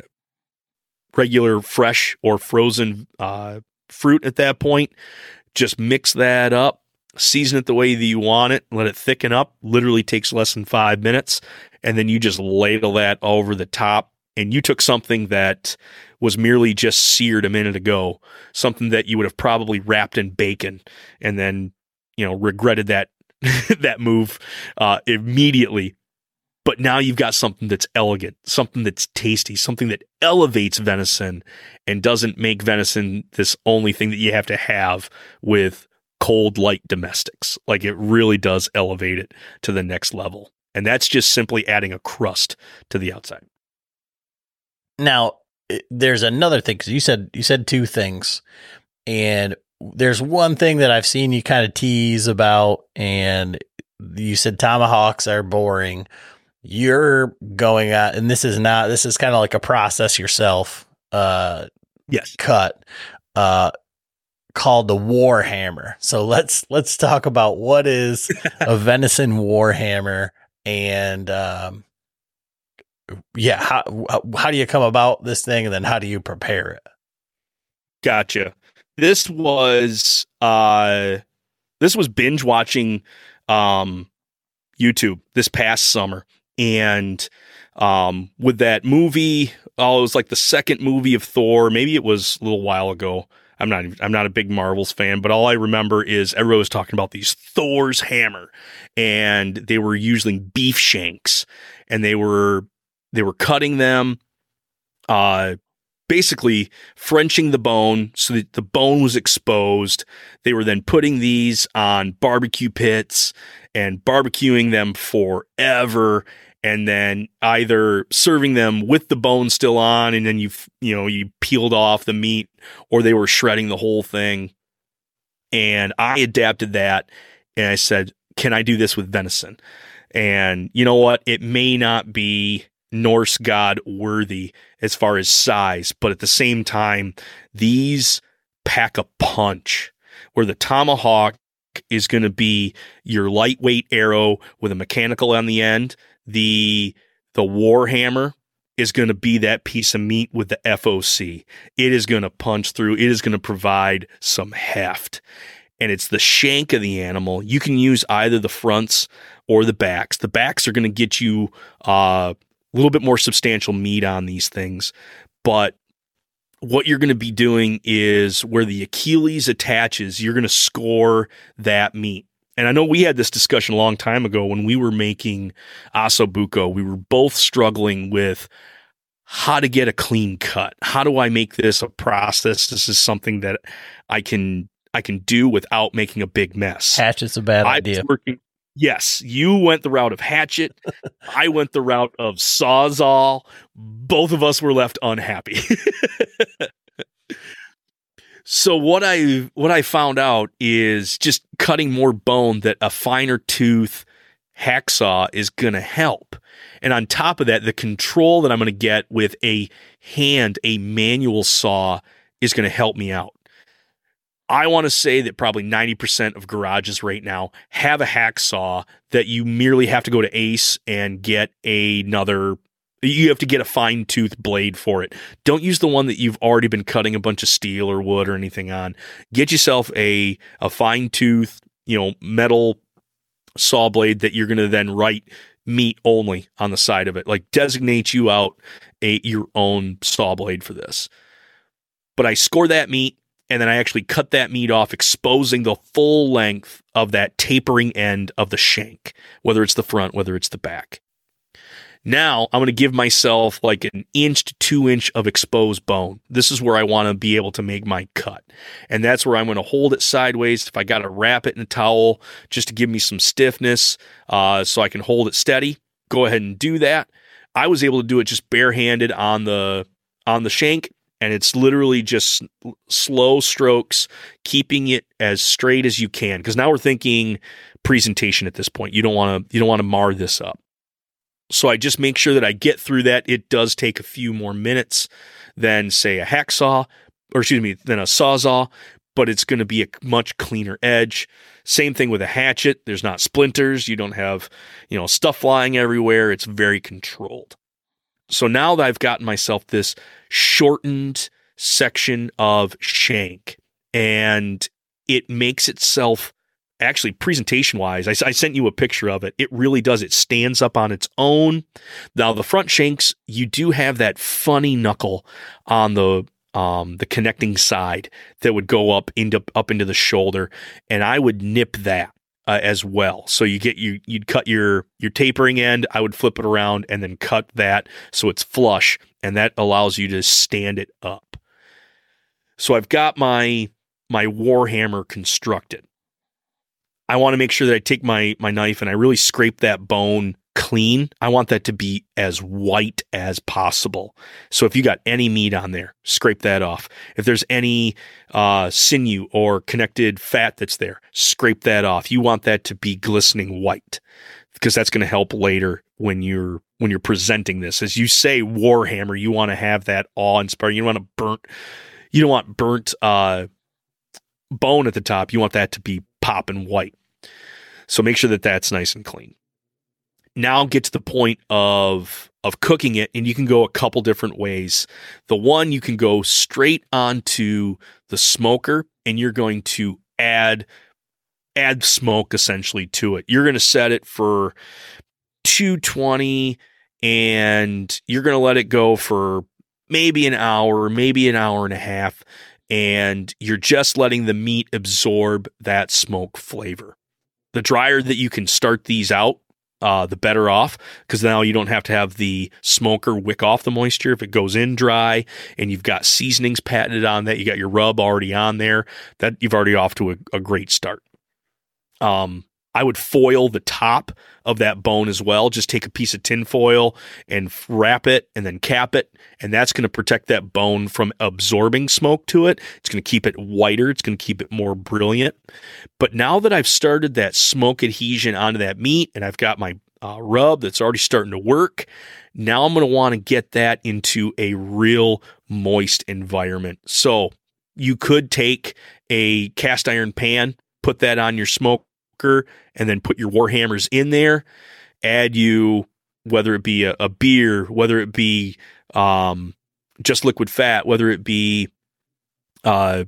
regular fresh or frozen uh, fruit at that point. Just mix that up, season it the way that you want it, let it thicken up. Literally takes less than five minutes. And then you just ladle that over the top. And you took something that was merely just seared a minute ago, something that you would have probably wrapped in bacon, and then, you know, regretted that that move uh, immediately. But now you've got something that's elegant, something that's tasty, something that elevates venison and doesn't make venison this only thing that you have to have with cold, light domestics. Like, it really does elevate it to the next level. And that's just simply adding a crust to the outside. Now, there's another thing, because you said you said two things, and there's one thing that I've seen you kind of tease about, and you said tomahawks are boring. You're going at, and this is not, this is kind of like a process yourself. Uh, yes, cut. Uh, called the Warhammer. So let's let's talk about what is a venison Warhammer, and um, yeah, how how do you come about this thing, and then how do you prepare it? Gotcha. This was uh, this was binge watching um, YouTube this past summer, and um, with that movie, oh, it was like the second movie of Thor. Maybe it was a little while ago. I'm not I'm not a big Marvels fan, but all I remember is everyone was talking about these Thor's hammer, and they were using beef shanks, and they were they were cutting them, uh, basically Frenching the bone so that the bone was exposed. They were then putting these on barbecue pits and barbecuing them forever, and then either serving them with the bone still on, and then you you know you peeled off the meat, or they were shredding the whole thing. And I adapted that, and I said, can I do this with venison? And you know what? It may not be Norse god worthy as far as size, but at the same time, these pack a punch, where the tomahawk is going to be your lightweight arrow with a mechanical on the end. The the Warhammer is going to be that piece of meat with the F O C. It is going to punch through. It is going to provide some heft. And it's the shank of the animal. You can use either the fronts or the backs. The backs are going to get you uh, a little bit more substantial meat on these things. But what you're going to be doing is where the Achilles attaches, you're going to score that meat. And I know we had this discussion a long time ago when we were making ossobuco. We were both struggling with how to get a clean cut. How do I make this a process? This is something that I can I can do without making a big mess. Hatchet's a bad I idea. was working, yes, you went the route of hatchet. I went the route of sawzall. Both of us were left unhappy. So what I what I found out is just cutting more bone, that a finer tooth hacksaw is going to help. And on top of that, the control that I'm going to get with a hand, a manual saw, is going to help me out. I want to say that probably ninety percent of garages right now have a hacksaw that you merely have to go to Ace and get another. You have to get a fine tooth blade for it. Don't use the one that you've already been cutting a bunch of steel or wood or anything on. Get yourself a, a fine tooth, you know, metal saw blade that you're going to then write meat only on the side of it. Like designate you out a your own saw blade for this. But I score that meat, and then I actually cut that meat off, exposing the full length of that tapering end of the shank, whether it's the front, whether it's the back. Now I'm going to give myself like an inch to two inch of exposed bone. This is where I want to be able to make my cut. And that's where I'm going to hold it sideways. If I got to wrap it in a towel just to give me some stiffness uh, so I can hold it steady, go ahead and do that. I was able to do it just barehanded on the on the shank. And it's literally just slow strokes, keeping it as straight as you can. Because now we're thinking presentation at this point. You don't want to you don't want to mar this up. So I just make sure that I get through that. It does take a few more minutes than, say, a hacksaw, or excuse me, than a sawzall, but it's going to be a much cleaner edge. Same thing with a hatchet. There's not splinters. You don't have, you know, stuff flying everywhere. It's very controlled. So now that I've gotten myself this shortened section of shank, and it makes itself, actually presentation-wise, I, I sent you a picture of it. It really does. It stands up on its own. Now, the front shanks, you do have that funny knuckle on the um, the connecting side that would go up into up into the shoulder, and I would nip that. Uh, as well. So you get you you'd cut your your tapering end, I would flip it around and then cut that so it's flush, and that allows you to stand it up. So I've got my my Warhammer constructed. I want to make sure that I take my my knife and I really scrape that bone clean. I want that to be as white as possible. So if you got any meat on there, scrape that off. If there's any uh, sinew or connected fat that's there, scrape that off. You want that to be glistening white, because that's going to help later when you're when you're presenting this. As you say, Warhammer, you want to have that awe-inspiring. You don't want to burnt. You don't want burnt uh, bone at the top. You want that to be popping white. So make sure that that's nice and clean. Now get to the point of of cooking it, and you can go a couple different ways. The one, you can go straight onto the smoker, and you're going to add add smoke essentially to it. You're going to set it for two twenty, and you're going to let it go for maybe an hour, maybe an hour and a half, and you're just letting the meat absorb that smoke flavor. The drier that you can start these out, Uh, the better off, because now you don't have to have the smoker wick off the moisture. If it goes in dry and you've got seasonings patented on that, you got your rub already on there, that you've already off to a, a great start. Um, I would foil the top of that bone as well. Just take a piece of tin foil and wrap it and then cap it. And that's going to protect that bone from absorbing smoke to it. It's going to keep it whiter. It's going to keep it more brilliant. But now that I've started that smoke adhesion onto that meat, and I've got my uh, rub that's already starting to work, now I'm going to want to get that into a real moist environment. So you could take a cast iron pan, put that on your smoke, and then put your Warhammers in there, add you, whether it be a, a beer, whether it be um, just liquid fat, whether it be uh,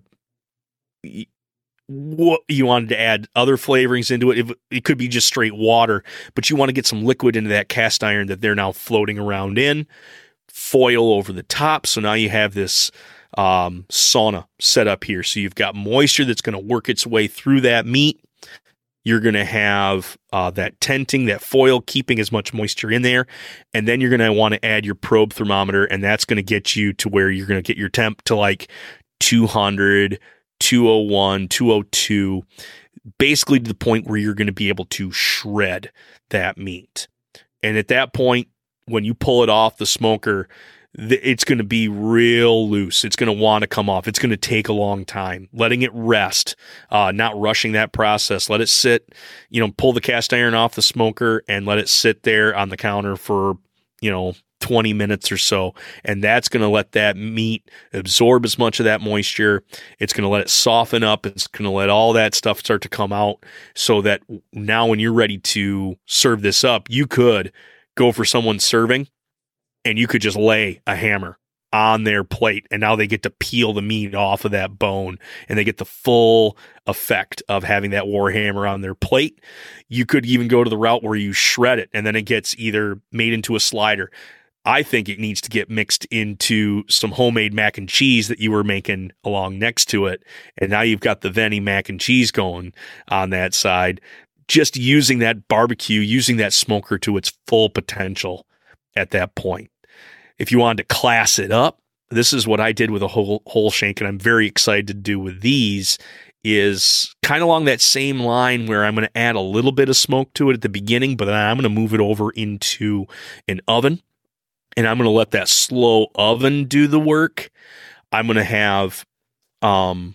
what you wanted to add other flavorings into it. It, it could be just straight water, but you want to get some liquid into that cast iron that they're now floating around in, foil over the top. So now you have this um, sauna set up here. So you've got moisture that's going to work its way through that meat. You're going to have uh, that tenting, that foil, keeping as much moisture in there. And then you're going to want to add your probe thermometer, and that's going to get you to where you're going to get your temp to like two hundred, two oh one, two oh two, basically to the point where you're going to be able to shred that meat. And at that point, when you pull it off the smoker, it's going to be real loose. It's going to want to come off. It's going to take a long time. Letting it rest, uh, not rushing that process. Let it sit, you know, pull the cast iron off the smoker and let it sit there on the counter for, you know, twenty minutes or so. And that's going to let that meat absorb as much of that moisture. It's going to let it soften up. It's going to let all that stuff start to come out so that now when you're ready to serve this up, you could go for someone serving and you could just lay a hammer on their plate, and now they get to peel the meat off of that bone, and they get the full effect of having that Warhammer on their plate. You could even go to the route where you shred it, and then it gets either made into a slider. I think it needs to get mixed into some homemade mac and cheese that you were making along next to it, and now you've got the Veni mac and cheese going on that side. Just using that barbecue, using that smoker to its full potential at that point. If you wanted to class it up, this is what I did with a whole whole shank, and I'm very excited to do with these, is kind of along that same line where I'm going to add a little bit of smoke to it at the beginning, but then I'm going to move it over into an oven, and I'm going to let that slow oven do the work. I'm going to have um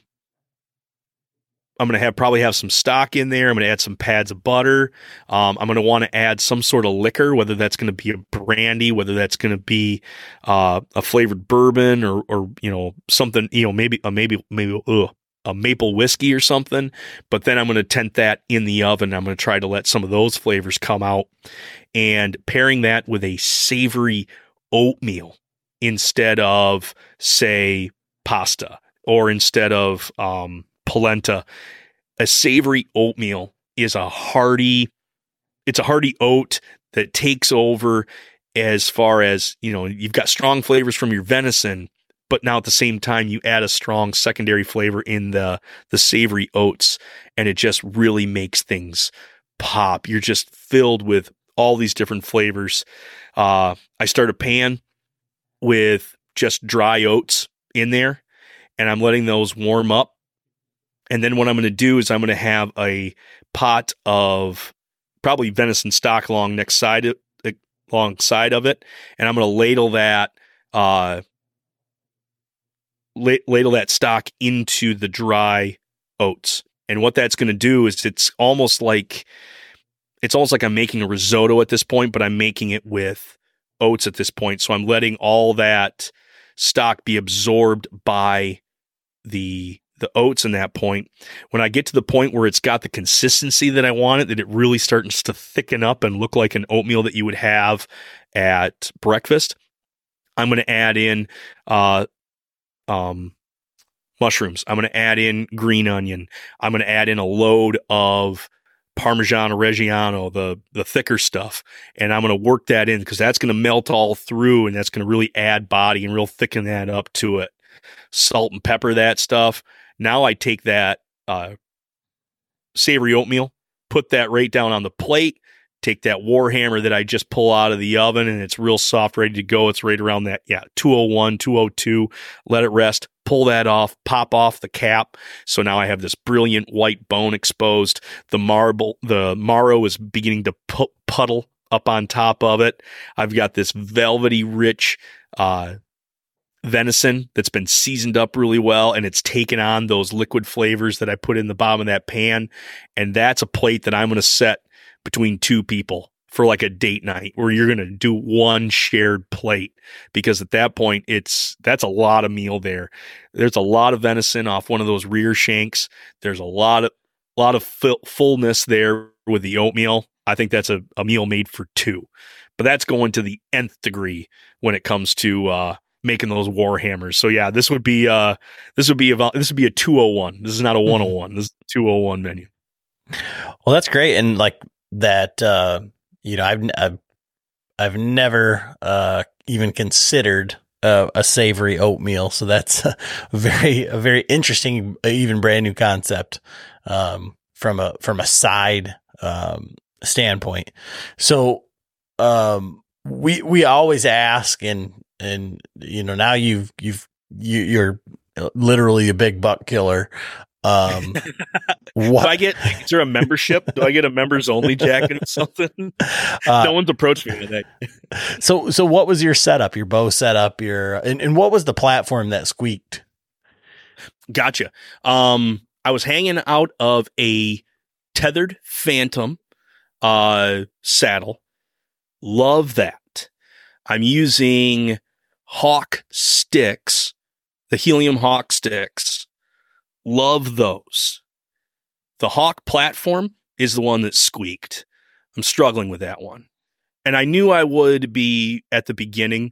I'm going to have probably have some stock in there. I'm going to add some pads of butter. Um, I'm going to want to add some sort of liquor, whether that's going to be a brandy, whether that's going to be uh, a flavored bourbon, or, or you know something, you know maybe a maybe maybe ugh, a maple whiskey or something. But then I'm going to tent that in the oven. I'm going to try to let some of those flavors come out, and pairing that with a savory oatmeal instead of, say, pasta, or instead of um, polenta. A savory oatmeal is a hearty, it's a hearty oat that takes over as far as, you know, you've got strong flavors from your venison, but now at the same time you add a strong secondary flavor in the the savory oats, and it just really makes things pop. You're just filled with all these different flavors. Uh, I start a pan with just dry oats in there, and I'm letting those warm up. And then what I'm going to do is I'm going to have a pot of probably venison stock along next side of, alongside of it, and I'm going to ladle that uh, ladle that stock into the dry oats. And what that's going to do is it's almost like it's almost like I'm making a risotto at this point, but I'm making it with oats at this point. So I'm letting all that stock be absorbed by the the oats in that point. When I get to the point where it's got the consistency that I want it, that it really starts to thicken up and look like an oatmeal that you would have at breakfast, I'm going to add in uh, um, mushrooms. I'm going to add in green onion. I'm going to add in a load of Parmigiano Reggiano, the the thicker stuff, and I'm going to work that in because that's going to melt all through, and that's going to really add body and real thicken that up to it. Salt and pepper that stuff. Now I take that uh, savory oatmeal, put that right down on the plate, take that Warhammer that I just pull out of the oven, and it's real soft, ready to go. It's right around that, yeah, two oh one, two oh two. Let it rest, pull that off, pop off the cap. So now I have this brilliant white bone exposed. The marble, the marrow is beginning to pu- puddle up on top of it. I've got this velvety, rich uh venison that's been seasoned up really well, and it's taken on those liquid flavors that I put in the bottom of that pan. And that's a plate that I'm going to set between two people for like a date night, where you're going to do one shared plate, because at that point it's that's a lot of meal there. There's a lot of venison off one of those rear shanks. There's a lot of lot of full, fullness there with the oatmeal. I think that's a, a meal made for two, but that's going to the nth degree when it comes to uh making those Warhammers. So yeah, this would be uh this would be a this would be a two oh one. This is not a one oh one. This is a two oh one menu. Well, that's great. And like that, uh, you know, I've I've I've never uh even considered uh, a savory oatmeal. So that's a very, a very interesting, even brand new concept, um, from a, from a side, um, standpoint. So, um, we, we always ask, and, and, you know, now you've, you've, you, you're literally a big buck killer. Um, what? Do I get, is there a membership? Do I get a members only jacket or something? Uh, no one's approached me today. so, so what was your setup, your bow setup, your, and, and what was the platform that squeaked? Gotcha. Um, I was hanging out of a tethered Phantom, uh, saddle. Love that. I'm using Hawk sticks, the Helium Hawk sticks. Love those. The Hawk platform is the one that squeaked. I'm struggling with that one. And I knew I would be at the beginning.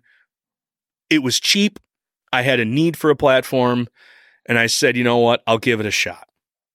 It was cheap. I had a need for a platform. And I said, you know what? I'll give it a shot.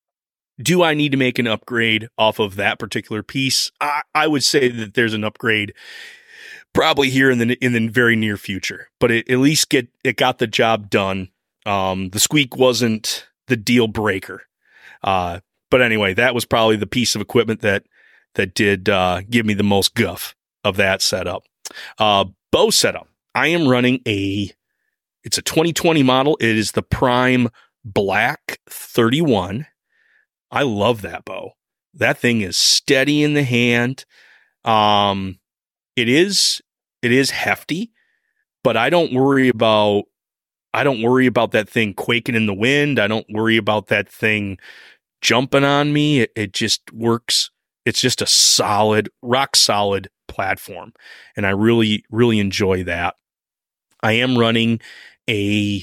Do I need to make an upgrade off of that particular piece? I, I would say that there's an upgrade probably here in the in the very near future. But it, at least get it got the job done. Um, the squeak wasn't the deal breaker. Uh, but anyway, that was probably the piece of equipment that, that did, uh, give me the most guff of that setup. Uh, bow setup. I am running a, it's a twenty twenty model. It is the Prime Black thirty-one. I love that bow. That thing is steady in the hand. Um, it is, it is hefty, but I don't worry about I don't worry about that thing quaking in the wind. I don't worry about that thing jumping on me. It, it just works. It's just a solid, rock solid platform. And I really, really enjoy that. I am running a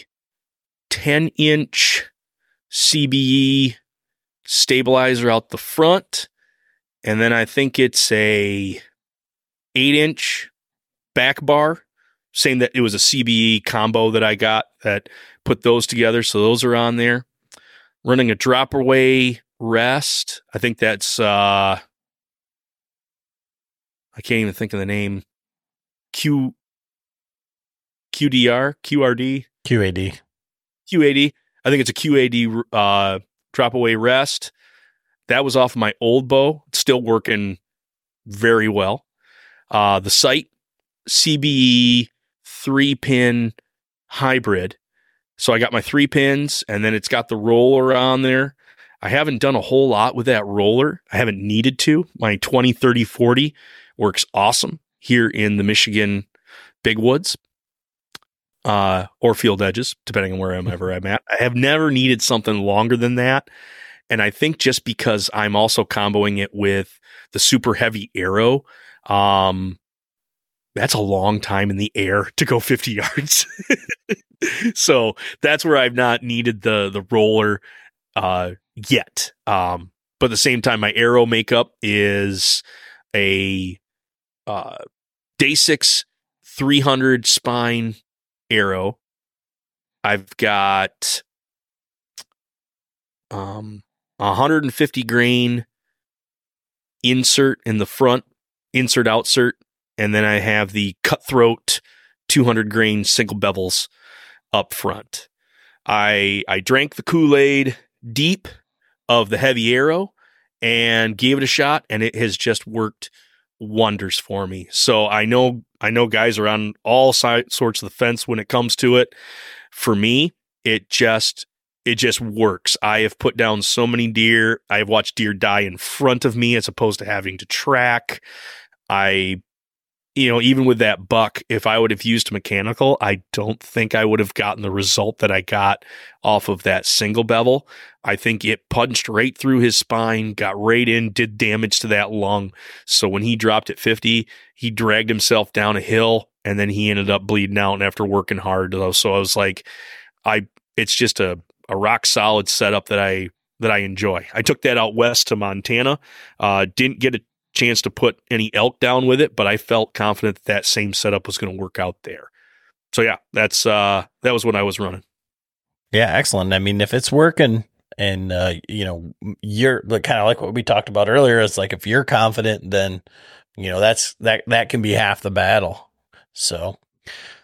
ten inch C B E stabilizer out the front. And then I think it's a eight inch back bar. Saying that it was a C B E combo that I got that put those together. So those are on there. Running a drop away rest. I think that's, uh, I can't even think of the name. Q, QDR, QRD, QAD, QAD. I think it's a QAD, uh, drop away rest. That was off my old bow. It's still working very well. Uh, the sight, C B E, three pin hybrid. So I got my three pins and then it's got the roller on there. I haven't done a whole lot with that roller. I haven't needed to. My twenty, thirty, forty works awesome here in the Michigan Big Woods, uh, or Field Edges, depending on where I'm ever I'm at. I have never needed something longer than that. And I think just because I'm also comboing it with the super heavy arrow, um, that's a long time in the air to go fifty yards. So that's where I've not needed the, the roller, uh, yet. Um, but at the same time, my arrow makeup is a, uh, Day six three hundred spine arrow. I've got, um, one hundred fifty grain insert in the front, insert outsert. And then I have the Cutthroat two hundred grain single bevels up front. I I drank the Kool-Aid deep of the heavy arrow and gave it a shot, and it has just worked wonders for me. So I know I know guys are on all side, sorts of the fence when it comes to it. For me, it just it just works. I have put down so many deer. I have watched deer die in front of me as opposed to having to track. I You know, even with that buck, if I would have used mechanical, I don't think I would have gotten the result that I got off of that single bevel. I think it punched right through his spine, got right in, did damage to that lung. So when he dropped at fifty, he dragged himself down a hill, and then he ended up bleeding out after working hard. So I was like, I, it's just a, a rock solid setup that I, that I enjoy. I took that out west to Montana, uh, didn't get a chance to put any elk down with it, but I felt confident that, that same setup was going to work out there. So yeah, that's uh that was what I was running. Yeah, excellent. I mean, if it's working and uh you know, you're like, kind of like what we talked about earlier, it's like if you're confident, then you know that's that that can be half the battle. So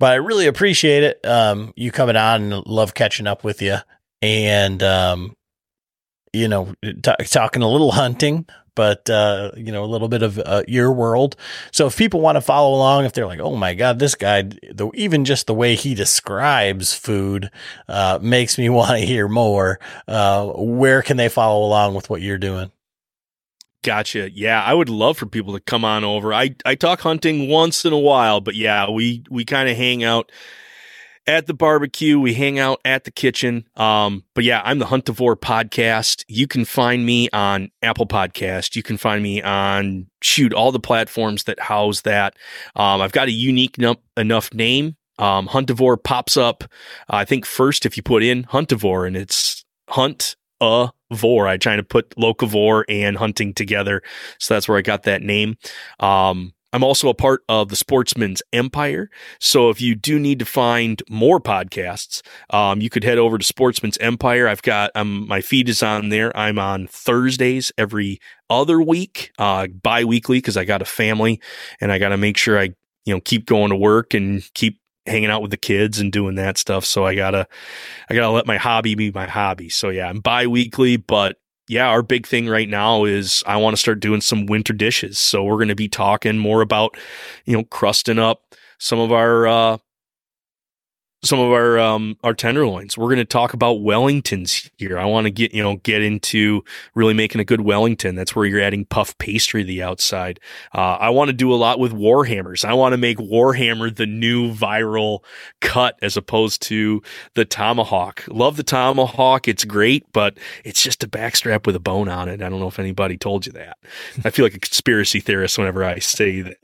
But I really appreciate it. Um, you coming on, and love catching up with you, and um, you know, t- talking a little hunting, but uh, you know, a little bit of uh, your world. So if people want to follow along, if they're like, "Oh my God, this guy," the, even just the way he describes food uh, makes me want to hear more. Uh, where can they follow along with what you're doing? Gotcha. Yeah, I would love for people to come on over. I, I talk hunting once in a while, but yeah, we, we kind of hang out at the barbecue. We hang out at the kitchen. Um, but yeah, I'm the Huntivore Podcast. You can find me on Apple Podcast. You can find me on, shoot, all the platforms that house that. Um, I've got a unique num- enough name. Um, Huntivore pops up, uh, I think first if you put in Huntivore, and it's Hunt a Vor. I trying to put locavore and hunting together. So that's where I got that name. Um, I'm also a part of the Sportsman's Empire. So if you do need to find more podcasts, um, you could head over to Sportsman's Empire. I've got, um, my feed is on there. I'm on Thursdays every other week, uh, bi-weekly, because I got a family and I got to make sure I, you know, keep going to work and keep hanging out with the kids and doing that stuff. So I gotta, I gotta let my hobby be my hobby. So yeah, I'm bi-weekly, but yeah, our big thing right now is I want to start doing some winter dishes. So we're going to be talking more about, you know, crusting up some of our, uh, some of our, um, our tenderloins. We're going to talk about Wellingtons here. I want to get, you know, get into really making a good Wellington. That's where you're adding puff pastry to the outside. Uh, I want to do a lot with Warhammers. I want to make Warhammer the new viral cut as opposed to the tomahawk. Love the tomahawk. It's great, but it's just a backstrap with a bone on it. I don't know if anybody told you that. I feel like a conspiracy theorist whenever I say that.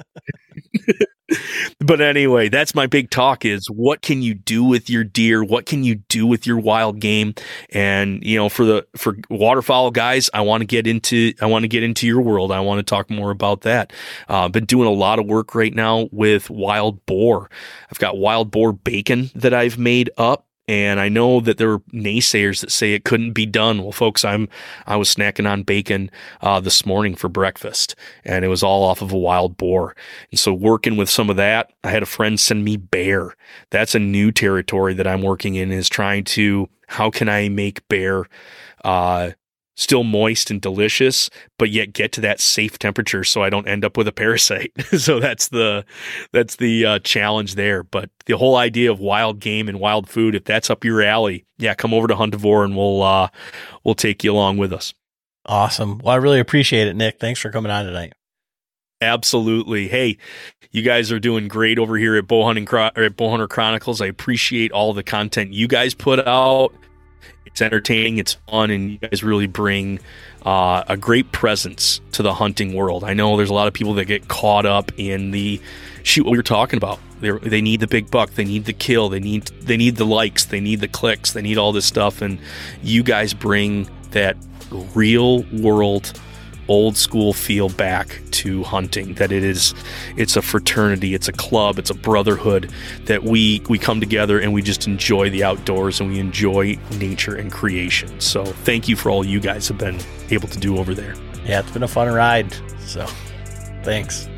But anyway, that's my big talk is what can you do with your deer? What can you do with your wild game? And, you know, for the, for waterfowl guys, I want to get into, I want to get into your world. I want to talk more about that. Uh, I've been doing a lot of work right now with wild boar. I've got wild boar bacon that I've made up. And I know that there were naysayers that say it couldn't be done. Well, folks, I'm I was snacking on bacon uh, this morning for breakfast, and it was all off of a wild boar. And so working with some of that, I had a friend send me bear. That's a new territory that I'm working in, is trying to, how can I make bear uh, still moist and delicious, but yet get to that safe temperature so I don't end up with a parasite. So that's the that's the uh, challenge there. But the whole idea of wild game and wild food, if that's up your alley, yeah, come over to Huntivore and we'll uh, we'll take you along with us. Awesome. Well, I really appreciate it, Nick. Thanks for coming on tonight. Absolutely. Hey, you guys are doing great over here at Bow Hunting Chron- or at Bowhunter Chronicles. I appreciate all the content you guys put out. It's entertaining, it's fun, and you guys really bring uh, a great presence to the hunting world. I know there's a lot of people that get caught up in the, shoot, what we were talking about. They they need the big buck, they need the kill, they need they need the likes, they need the clicks, they need all this stuff, and you guys bring that real world, old school feel back to hunting, that it is, it's a fraternity, it's a club, it's a brotherhood, that we we come together and we just enjoy the outdoors and we enjoy nature and creation. So thank you for all you guys have been able to do over there. Yeah, it's been a fun ride. So thanks.